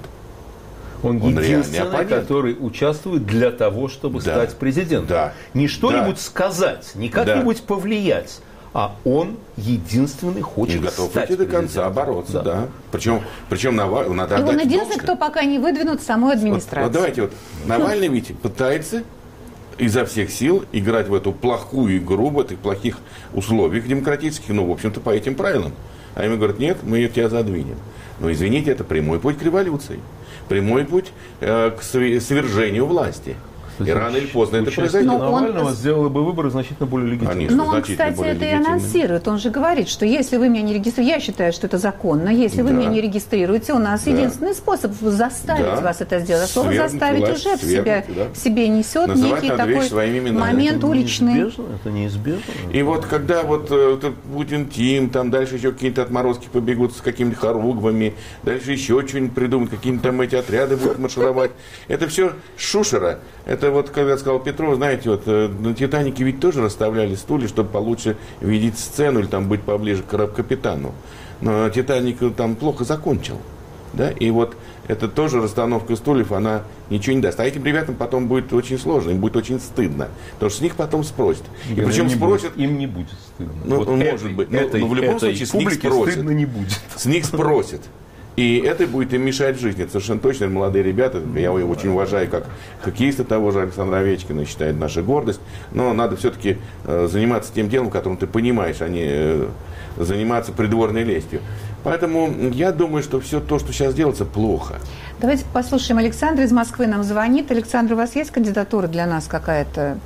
Он единственный, который участвует для того, чтобы стать президентом. Да. Не что-нибудь сказать, не как-нибудь повлиять, а он единственный хочет готов стать идти до конца, бороться, да. Причем Навальный, надо отдать он единственный, кто пока не выдвинут самой администрации. Вот давайте вот, Навальный ведь пытается изо всех сил играть в эту плохую игру, в этих плохих условиях демократических, ну, в общем-то, по этим правилам. А ему говорят, нет, мы тебя задвинем. Но, извините, это прямой путь к революции, прямой путь к свержению власти. И рано или поздно это произойдет. Навального сделало бы выборы значительно более легитимными. Но он, кстати, это и анонсирует. Он же говорит, что если вы меня не регистрируете, я считаю, что это законно, если вы меня не регистрируете, у нас единственный способ заставить вас это сделать. Слово «заставить» уже в себе несет некий такой момент уличный. Это неизбежно. И вот когда вот Путин Тим, там дальше еще какие-то отморозки побегут с какими-то хоругвами, дальше еще что-нибудь придумают, какие-то там эти отряды будут маршировать. Это все шушера. Это вот, когда сказал Петров, знаете, вот на «Титанике» ведь тоже расставляли стулья, чтобы получше видеть сцену или там быть поближе к капитану. Но «Титаник» там плохо закончил. Да? И вот это тоже расстановка стульев, она ничего не даст. А этим ребятам потом будет очень сложно, им будет очень стыдно. Потому что с них потом спросят. И причем спросят... Им не будет стыдно. Ну, вот может быть. Но в любом случае с них спросят. Стыдно не будет. С них спросят. И это будет им мешать жизни. Это совершенно точно молодые ребята. Я его очень уважаю как хоккеиста того же Александра Овечкина, считает наша гордость. Но надо все-таки заниматься тем делом, которым ты понимаешь, а не заниматься придворной лестью. Поэтому я думаю, что все то, что сейчас делается, плохо. Давайте послушаем. Александр из Москвы нам звонит. Александр, у вас есть кандидатура для нас какая-то?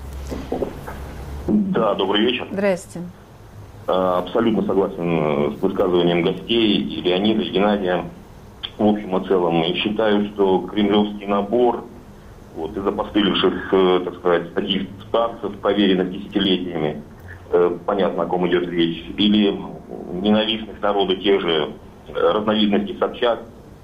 Да, добрый вечер. Здрасте. Абсолютно согласен с высказыванием гостей и Леонида, и Геннадия. В общем и целом, и считаю, что кремлевский набор вот, из опостылевших, так сказать, статей старцев, проверенных десятилетиями, понятно, о ком идет речь, или ненавистных народу тех же разновидностей Собчак,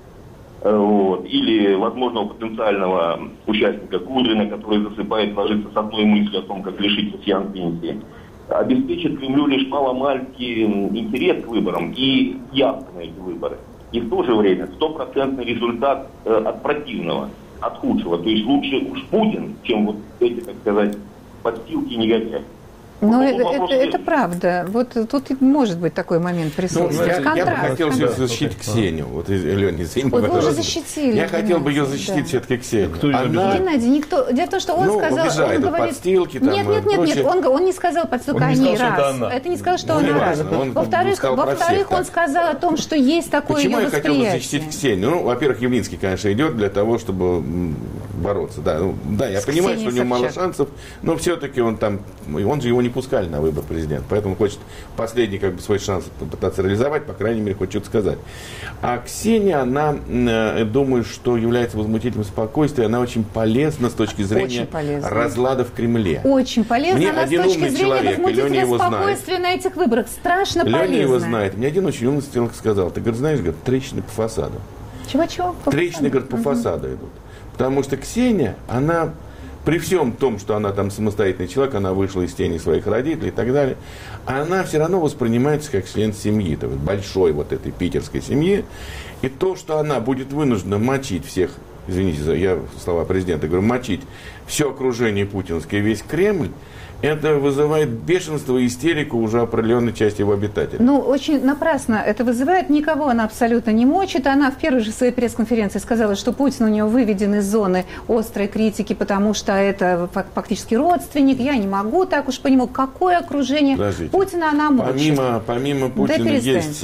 вот, или возможного потенциального участника Кудрина, который засыпает, ложится с одной мыслью о том, как лишить россиян пенсии, обеспечит Кремлю лишь маломальский интерес к выборам и явку на эти выборы. И в то же время 100% результат от противного, от худшего. То есть лучше уж Путин, чем вот эти, так сказать, подстилки и негодяи. Но это правда. Вот тут может быть такой момент присутствия. Я бы хотел защитить Ксению. Вот, Леонид, извини, вы уже защитили. Я хотел бы ее защитить все-таки Ксению. Геннадий, никто... Дело в том, что он сказал... Обижает, он говорит... подстилки, там, Нет, он не сказал подстилка, они раз. Это не сказал, что он раз. Во-вторых, он сказал о том, что есть такое ее восприятие. Почему я хотел бы защитить Ксению? Ну, во-первых, Явлинский, конечно, идет для того, чтобы бороться. Да, я понимаю, что у него мало шансов, но все-таки он же его не пускали на выбор президента, поэтому хочет последний свой шанс попытаться реализовать, по крайней мере, хочет что-то сказать. А Ксения, она, думаю, что является возмутителем спокойствия, она очень полезна с точки зрения разлада в Кремле. Очень полезна она с точки зрения возмутителя спокойствия на этих выборах. Страшно полезна. Леня его знает. Мне один очень умный человек сказал, ты, говорит, знаешь, трещины по фасаду. Чего? Трещины, говорит, по фасаду идут. Потому что Ксения, она... При всем том, что она там самостоятельный человек, она вышла из тени своих родителей и так далее, она все равно воспринимается как член семьи, большой вот этой питерской семьи. И то, что она будет вынуждена мочить всех, извините за я слова президента, говорю, мочить все окружение путинское, весь Кремль, это вызывает бешенство и истерику уже определенной части его обитателей. Ну, очень напрасно это вызывает. Никого она абсолютно не мочит. Она в первой же своей пресс-конференции сказала, что Путин у нее выведен из зоны острой критики, потому что это фактически родственник. Я не могу так уж по нему. Какое окружение Путина она мочит? Помимо Путина есть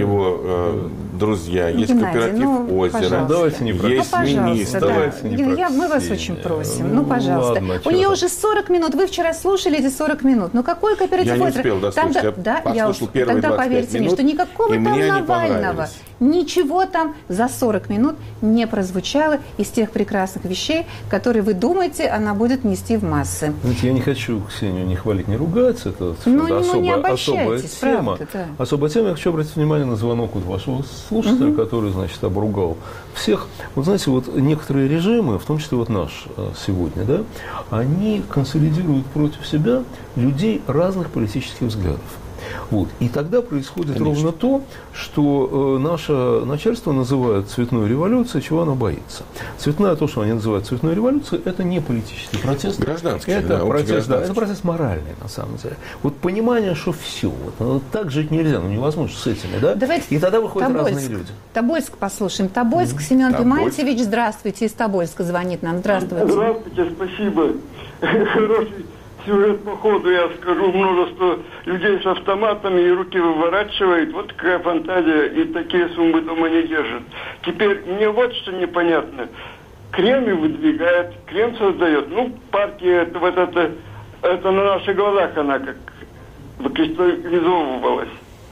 его друзья, есть кооператив «Озеро», давайте не есть министр. Мы вас очень просим. Ну, пожалуйста. У нее уже 40 минут. Вы вчера слушали эти 40 минут. Ну, какой кооператив? Я не успел дослушать. Я послушал первые 25 тогда поверьте мне, что никакого там Навального, ничего там за 40 минут не прозвучало из тех прекрасных вещей, которые вы думаете, она будет нести в массы. Знаете, я не хочу Ксению не хвалить, не ругать. Это особая тема. Да. Особая тема. Я хочу обратить внимание на звонок вашего слушателя, который, значит, обругал всех. Вот знаете, вот некоторые режимы, в том числе вот наш сегодня, да, они консолидируют против себя людей разных политических взглядов. Вот. И тогда происходит ровно то, что наше начальство называет цветной революцией, чего оно боится. Цветная, то, что они называют цветной революцией, это не политический протест. Гражданский. Это процесс моральный, на самом деле. Вот понимание, что все, вот так жить нельзя, невозможно с этими, да? Давайте и тогда выходят разные люди. Тобольск послушаем. Тобольск, Семен Пимантьевич, здравствуйте, из Тобольска звонит нам. Здравствуйте. Здравствуйте, спасибо. Хороший сюжет по ходу, я скажу, множество людей с автоматами и руки выворачивает. Вот какая фантазия, и такие суммы дома не держат. Теперь мне вот что непонятно. Кремль выдвигает, Кремль создает. Ну, партия, это на наших глазах она как выкристаллизовывалась.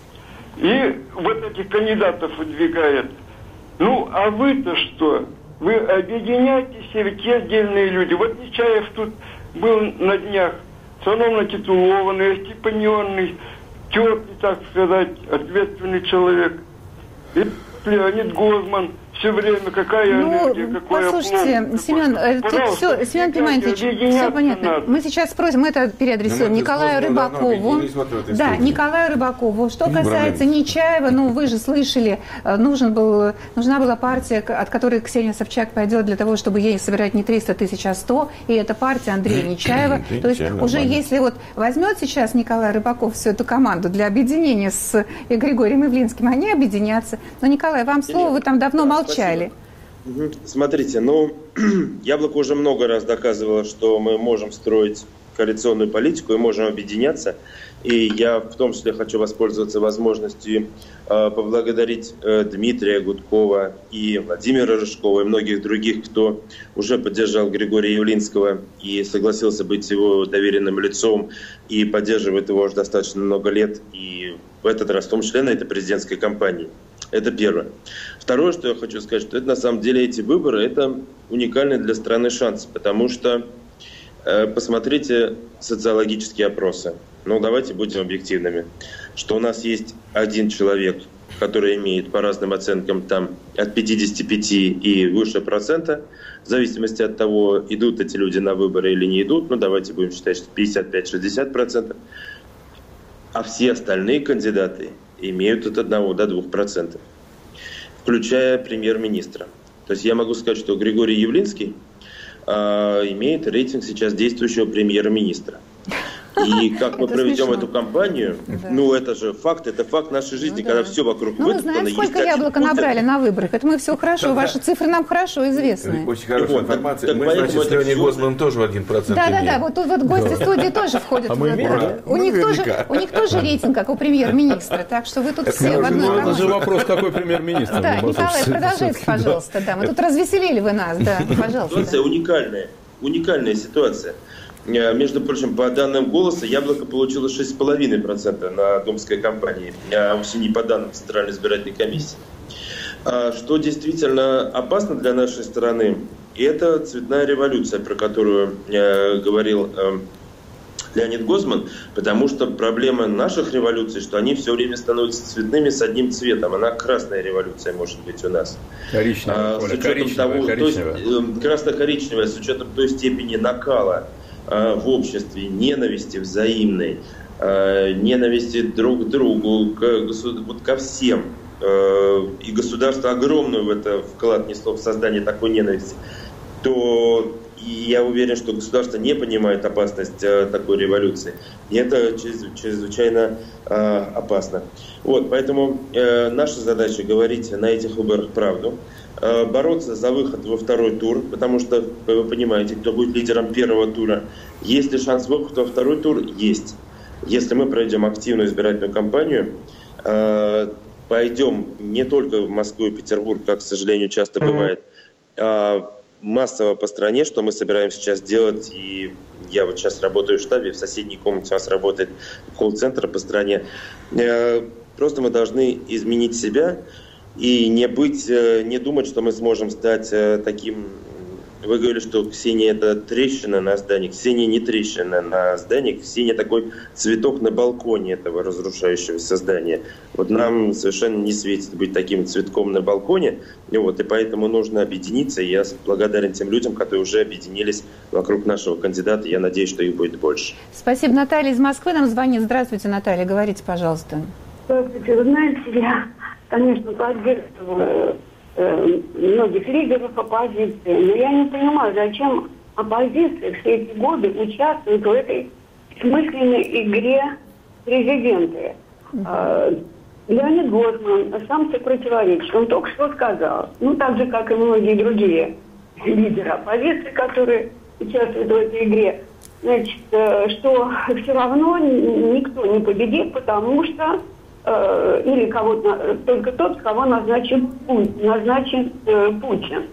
И вот этих кандидатов выдвигает. Ну, а вы-то что? Вы объединяйтесь, ведь есть отдельные люди. Вот Нечаев тут был на днях сановно титулованный, стипендионный, теплый, так сказать, ответственный человек. И Леонид Гозман. Все время какая энергия, какой послушайте, опломб. Семен Пимантьевич, все понятно. Надо. Мы сейчас спросим, мы это переадресуем Николаю Рыбакову. Да, Николаю Рыбакову. Что касается Нечаева, вы же слышали, нужна была партия, от которой Ксения Собчак пойдет для того, чтобы ей собирать не 300 тысяч, а 100, и это партия Андрея Нечаева. То есть уже если возьмет сейчас Николай Рыбаков всю эту команду для объединения с Григорием Явлинским, они объединятся. Но, Николай, вам слово, вы там давно молчали. Смотрите, Яблоко уже много раз доказывало, что мы можем строить коалиционную политику и можем объединяться. И я в том числе хочу воспользоваться возможностью поблагодарить Дмитрия Гудкова и Владимира Рыжкова и многих других, кто уже поддержал Григория Явлинского и согласился быть его доверенным лицом и поддерживает его уже достаточно много лет. И в этот раз в том числе на этой президентской кампании. Это первое. Второе, что я хочу сказать, что это на самом деле эти выборы, это уникальный для страны шанс, потому что посмотрите социологические опросы. Давайте будем объективными, что у нас есть один человек, который имеет по разным оценкам от 55 и выше процента, в зависимости от того, идут эти люди на выборы или не идут. Давайте будем считать, что 55-60%. А все остальные кандидаты имеют от 1 до 2%, включая премьер-министра. То есть я могу сказать, что Григорий Явлинский имеет рейтинг сейчас действующего премьер-министра. И как мы проведем эту кампанию, ну это же факт, это факт нашей жизни, когда все вокруг мы знаем, сколько яблоко набрали на выборах. Это мы все хорошо, ваши цифры нам хорошо известны. Очень хорошая информация. Мы, значит, с Леней Гозманом тоже в 1% Да, вот тут вот гости студии тоже входят в это. У них тоже рейтинг, как у премьер-министра, так что вы тут все в одной команде. Это же вопрос, какой премьер-министр. Да, Николай, продолжайте, пожалуйста. Да, мы тут развеселили вы нас, да, пожалуйста. Ситуация уникальная ситуация. Между прочим, по данным «Голоса», Яблоко получило 6,5% на думской кампании, не по данным Центральной избирательной комиссии. Что действительно опасно для нашей страны, это цветная революция, про которую говорил Леонид Гозман, потому что проблема наших революций, что они все время становятся цветными с одним цветом. Она красная революция может быть у нас. Коричневая, красно-коричневая, с учетом той степени накала в обществе, ненависти взаимной, ненависти друг к другу, ко всем. И государство огромный в это вклад несло в создание такой ненависти, то я уверен, что государство не понимает опасность такой революции. И это чрезвычайно опасно. Вот, поэтому наша задача говорить на этих выборах правду, бороться за выход во второй тур, потому что, вы понимаете, кто будет лидером первого тура. Есть ли шанс выхода во второй тур? Есть. Если мы проведем активную избирательную кампанию, пойдем не только в Москву и Петербург, как, к сожалению, часто бывает, а массово по стране, что мы собираемся сейчас делать. И я вот сейчас работаю в штабе, в соседней комнате у нас работает колл-центр по стране. Просто мы должны изменить себя и не думать, что мы сможем стать таким... Вы говорили, что Ксения — это трещина на здании. Ксения не трещина на здании. Ксения — такой цветок на балконе этого разрушающегося здания. Вот нам совершенно не светит быть таким цветком на балконе. И поэтому нужно объединиться. И я благодарен тем людям, которые уже объединились вокруг нашего кандидата. Я надеюсь, что их будет больше. Спасибо. Наталья из Москвы нам звонит. Здравствуйте, Наталья. Говорите, пожалуйста. Здравствуйте. Вы знаете, я, конечно, поддерживаю многих лидеров оппозиции, но я не понимаю, зачем оппозиция все эти годы участвует в этой смысленной игре президента. Леонид Гозман сам себе противоречит. Он только что сказал, так же, как и многие другие лидеры оппозиции, которые участвуют в этой игре, значит, что все равно никто не победит, потому что или кого-то, только тот, кого назначит Путин.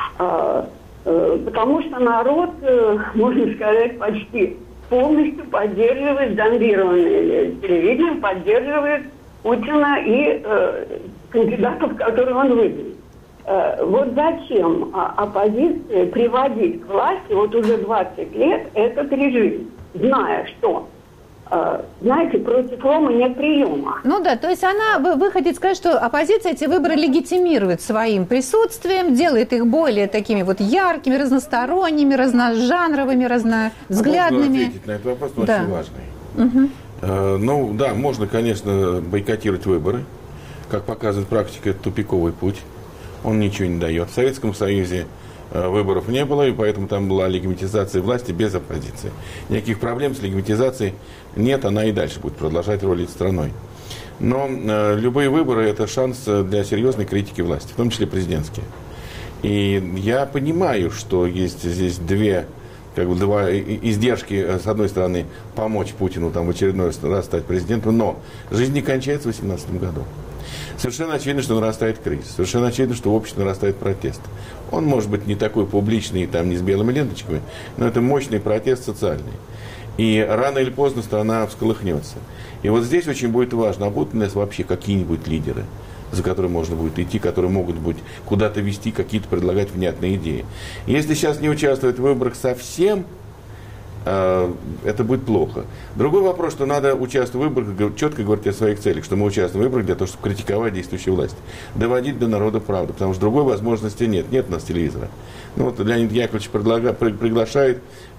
Потому что народ, можно сказать, почти полностью поддерживает, зомбированное телевидение, поддерживает Путина и кандидатов, которые он выдвинет. Вот зачем оппозиции приводить к власти уже 20 лет этот режим, зная, что знаете, против Ромы нет приема. То есть вы хотите сказать, что оппозиция эти выборы легитимирует своим присутствием, делает их более такими яркими, разносторонними, разножанровыми, разновзглядными. Можно ответить на этот вопрос, он очень важный. Можно, конечно, бойкотировать выборы. Как показывает практика, это тупиковый путь. Он ничего не дает. В Советском Союзе выборов не было, и поэтому там была легитимизация власти без оппозиции. Никаких проблем с легитимизацией нет, она и дальше будет продолжать рулить страной. Но любые выборы – это шанс для серьезной критики власти, в том числе президентские. И я понимаю, что есть здесь два издержки, с одной стороны, помочь Путину в очередной раз стать президентом, но жизнь не кончается в 2018 году. Совершенно очевидно, что нарастает кризис. Совершенно очевидно, что в обществе нарастает протест. Он может быть не такой публичный, не с белыми ленточками, но это мощный протест социальный. И рано или поздно страна всколыхнется. И вот здесь очень будет важно, а будут у нас вообще какие-нибудь лидеры, за которыми можно будет идти, которые могут быть куда-то вести, какие-то предлагать внятные идеи. Если сейчас не участвовать в выборах совсем, это будет плохо. Другой вопрос, что надо участвовать в выборах, четко говорить о своих целях, что мы участвуем в выборах для того, чтобы критиковать действующую власть, доводить до народа правду, потому что другой возможности нет у нас телевизора. Леонид Яковлевич приглашает,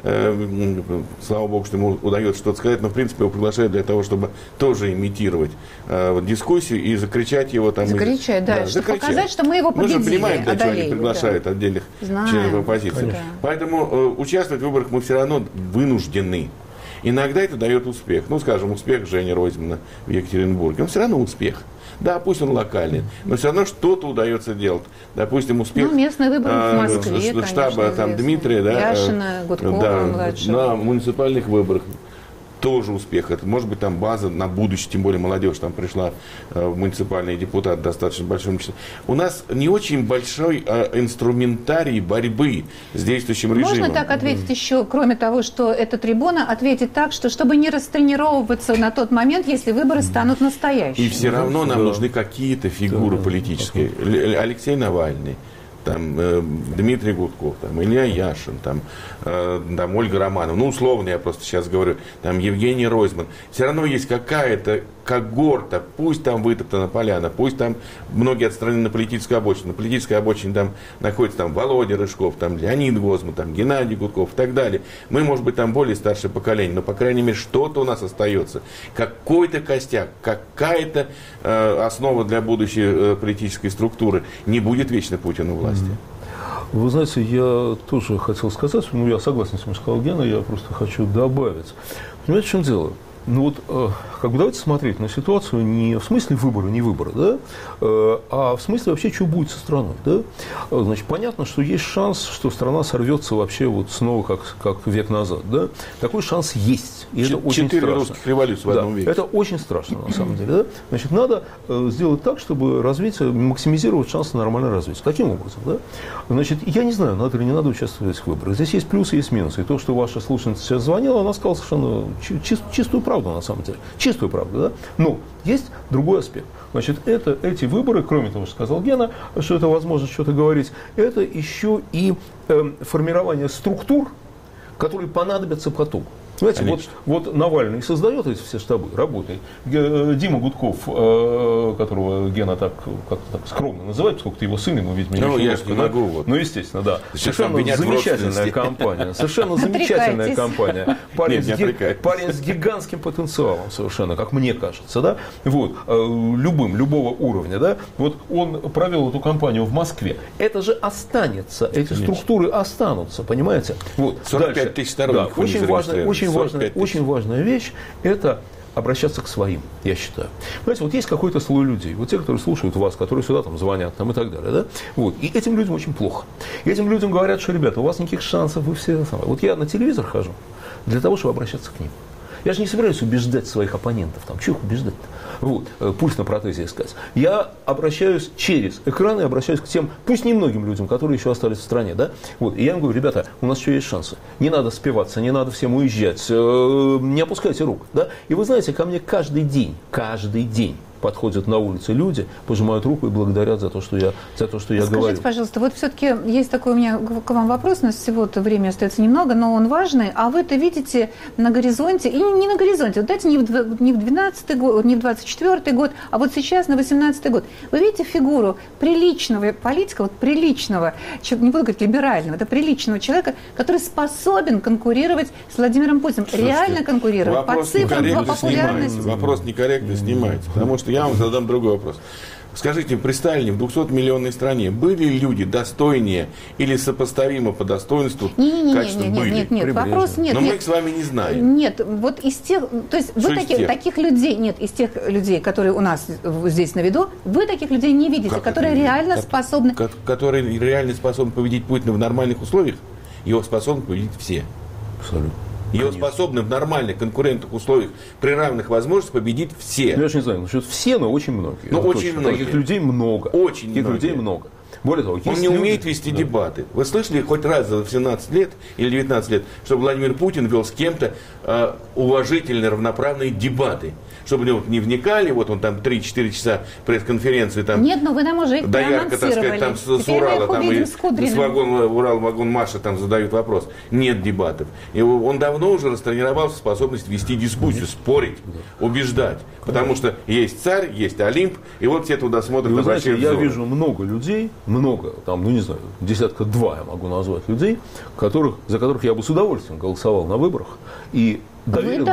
слава богу, что ему удается что-то сказать, но в принципе его приглашают для того, чтобы тоже имитировать дискуссию и закричать его там. Закричать, чтобы показать, что мы его победили. Мы же понимаем, для чего они приглашают отдельных членов оппозиции. Поэтому участвовать в выборах мы все равно вынуждены. Иногда это дает успех. Ну, скажем, успех Жени Ройзмана в Екатеринбурге. Он все равно успех. Да, пусть он локальный, но все равно что-то удается делать. Допустим, успех местные выборы в Москве, штаба там, Дмитрия, да, Яшина, Гудкова, младшего. На муниципальных выборах тоже успех. Это может быть там база на будущее, тем более молодежь там пришла, муниципальный депутат достаточно большим числом. У нас не очень большой инструментарий борьбы с действующим режимом. Можно так ответить еще, кроме того, что эта трибуна, ответить так, что чтобы не растренировываться на тот момент, если выборы станут настоящими. И все равно нам нужны какие-то фигуры политические. Алексей Навальный, там, Дмитрий Гудков, там, Илья Яшин, там, Ольга Романова, ну, условно я просто сейчас говорю, там, Евгений Ройзман. Все равно есть какая-то когорта, пусть там вытоптана поляна, пусть там многие отстранены на политическую обочину. На политической обочине там находится там Володя Рыжков, там, Леонид Гозман, там, Геннадий Гудков и так далее. Мы, может быть, там более старшее поколение, но, по крайней мере, что-то у нас остается. Какой-то костяк, какая-то основа для будущей политической структуры. Не будет вечно Путин у власти. Вы знаете, я тоже хотел сказать, ну, я согласен с чем сказал Гена, я просто хочу добавить. Понимаете, в чем дело? Ну вот, как бы давайте смотреть на ситуацию не в смысле выбора, не выбора, да, а в смысле вообще, что будет со страной, да. Значит, понятно, что есть шанс, что страна сорвется вообще вот снова, как век назад, да. Такой шанс есть, и это очень страшно. 4 русских революции в одном веке. Это очень страшно, на самом деле, да. Значит, надо сделать так, чтобы развитие, максимизировать шансы на нормальное развитие. Каким образом, да? Значит, я не знаю, надо или не надо участвовать в этих выборах. Здесь есть плюсы, есть минусы. И то, что ваша слушательница сейчас звонила, она сказала совершенно чистую правду, на самом деле. Чистую правду, да? Но есть другой аспект. Значит, эти выборы, кроме того, что сказал Гена, что это возможность что-то говорить, это еще и формирование структур, которые понадобятся потом. Понимаете, вот Навальный создает эти все штабы, работает. Дима Гудков, которого Гена так скромно называет, поскольку ты его сын, ему, видимо, не могу. Вот. Ну, естественно, да. Совершенно замечательная компания. Совершенно замечательная компания. Парень с гигантским потенциалом, совершенно, как мне кажется, да. Вот, любого уровня, да. Вот он провел эту кампанию в Москве. Это же останется, эти структуры останутся, понимаете? Вот. 45 тысяч сторонников. Очень важная вещь – это обращаться к своим, я считаю. Понимаете, вот есть какой-то слой людей, вот те, которые слушают вас, которые сюда там звонят там, и так далее, да? Вот. И этим людям очень плохо. И этим людям говорят, что, ребята, у вас никаких шансов, вы все... Вот я на телевизор хожу для того, чтобы обращаться к ним. Я же не собираюсь убеждать своих оппонентов, там, чего их убеждать-то? Вот, пульс на протезе искать. Я обращаюсь через экраны, обращаюсь к тем, пусть немногим людям, которые еще остались в стране, да? Вот, и я им говорю, ребята, у нас еще есть шансы. Не надо спиваться, не надо всем уезжать, не опускайте рук, да? И вы знаете, ко мне каждый день подходят на улице люди, пожимают руку и благодарят за то, что я говорю. Скажите, пожалуйста, вот все-таки есть такой у меня к вам вопрос, у нас всего-то времени остается немного, но он важный, а вы-то видите на горизонте, и не на горизонте, вот дайте не в 12-й год, не в 24-й год, а вот сейчас на 18-й год. Вы видите фигуру приличного политика, вот приличного, не буду говорить либерального, это приличного человека, который способен конкурировать с Владимиром Путиным. Слушайте, реально конкурировать по цифрам, по популярности. Вопрос некорректно снимается, потому что я вам задам другой вопрос. Скажите, при Сталине в 200-миллионной стране были люди достойнее или сопоставимо по достоинству качеству были? Нет, вопрос нет. Но мы их с вами не знаем. Нет, вот из тех, то есть вы таких людей, нет, из тех людей, которые у нас здесь на виду, вы таких людей не видите, которые реально способны... Которые реально способны победить Путина в нормальных условиях, его способны победить все. Абсолютно. Ее способны в нормальных конкурентных условиях при равных возможностях победить все. Я же не знаю, насчет все, но очень многие. Но очень многие. Таких людей много. Очень таких людей много. Более того, он не умеет вести дебаты. Вы слышали хоть раз за 17 лет или 19 лет, чтобы Владимир Путин вел с кем-то уважительные, равноправные дебаты? Чтобы не вникали, вот он там 3-4 часа пресс-конференции там. Нет, но вы нам уже их доярка, так сказать, там с Урала, там и с вагон Маша там задают вопрос. Нет дебатов. И он давно уже растренировался способность вести дискуссию, спорить, убеждать. Потому что есть царь, есть Олимп, и вот все туда смотрят. Вы знаете, я вижу много людей, там, ну не знаю, 10-2 я могу назвать людей, за которых я бы с удовольствием голосовал на выборах. И доверил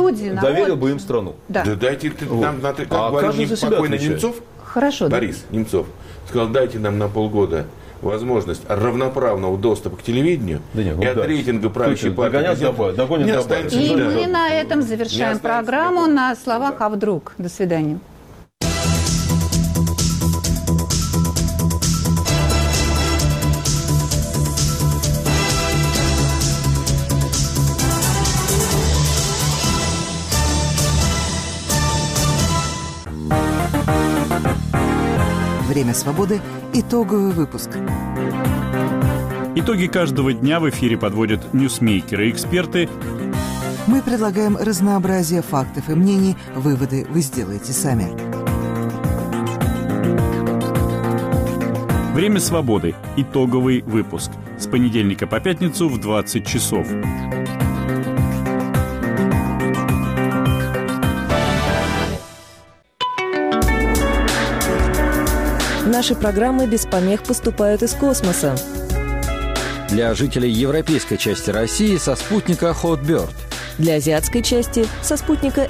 бы им страну. Да. Да дайте нам, как говорил покойный Немцов, Хорошо, Борис Немцов, сказал, дайте нам на полгода возможность равноправного доступа к телевидению и от рейтинга правящей партии. И мы на этом завершаем программу на словах «а вдруг?». До свидания. «Время свободы». Итоговый выпуск. Итоги каждого дня в эфире подводят ньюсмейкеры и эксперты. Мы предлагаем разнообразие фактов и мнений. Выводы вы сделаете сами. «Время свободы». Итоговый выпуск. С понедельника по пятницу в 20 часов. Наши программы без помех поступают из космоса. Для жителей европейской части России со спутника Hotbird. Для азиатской части со спутника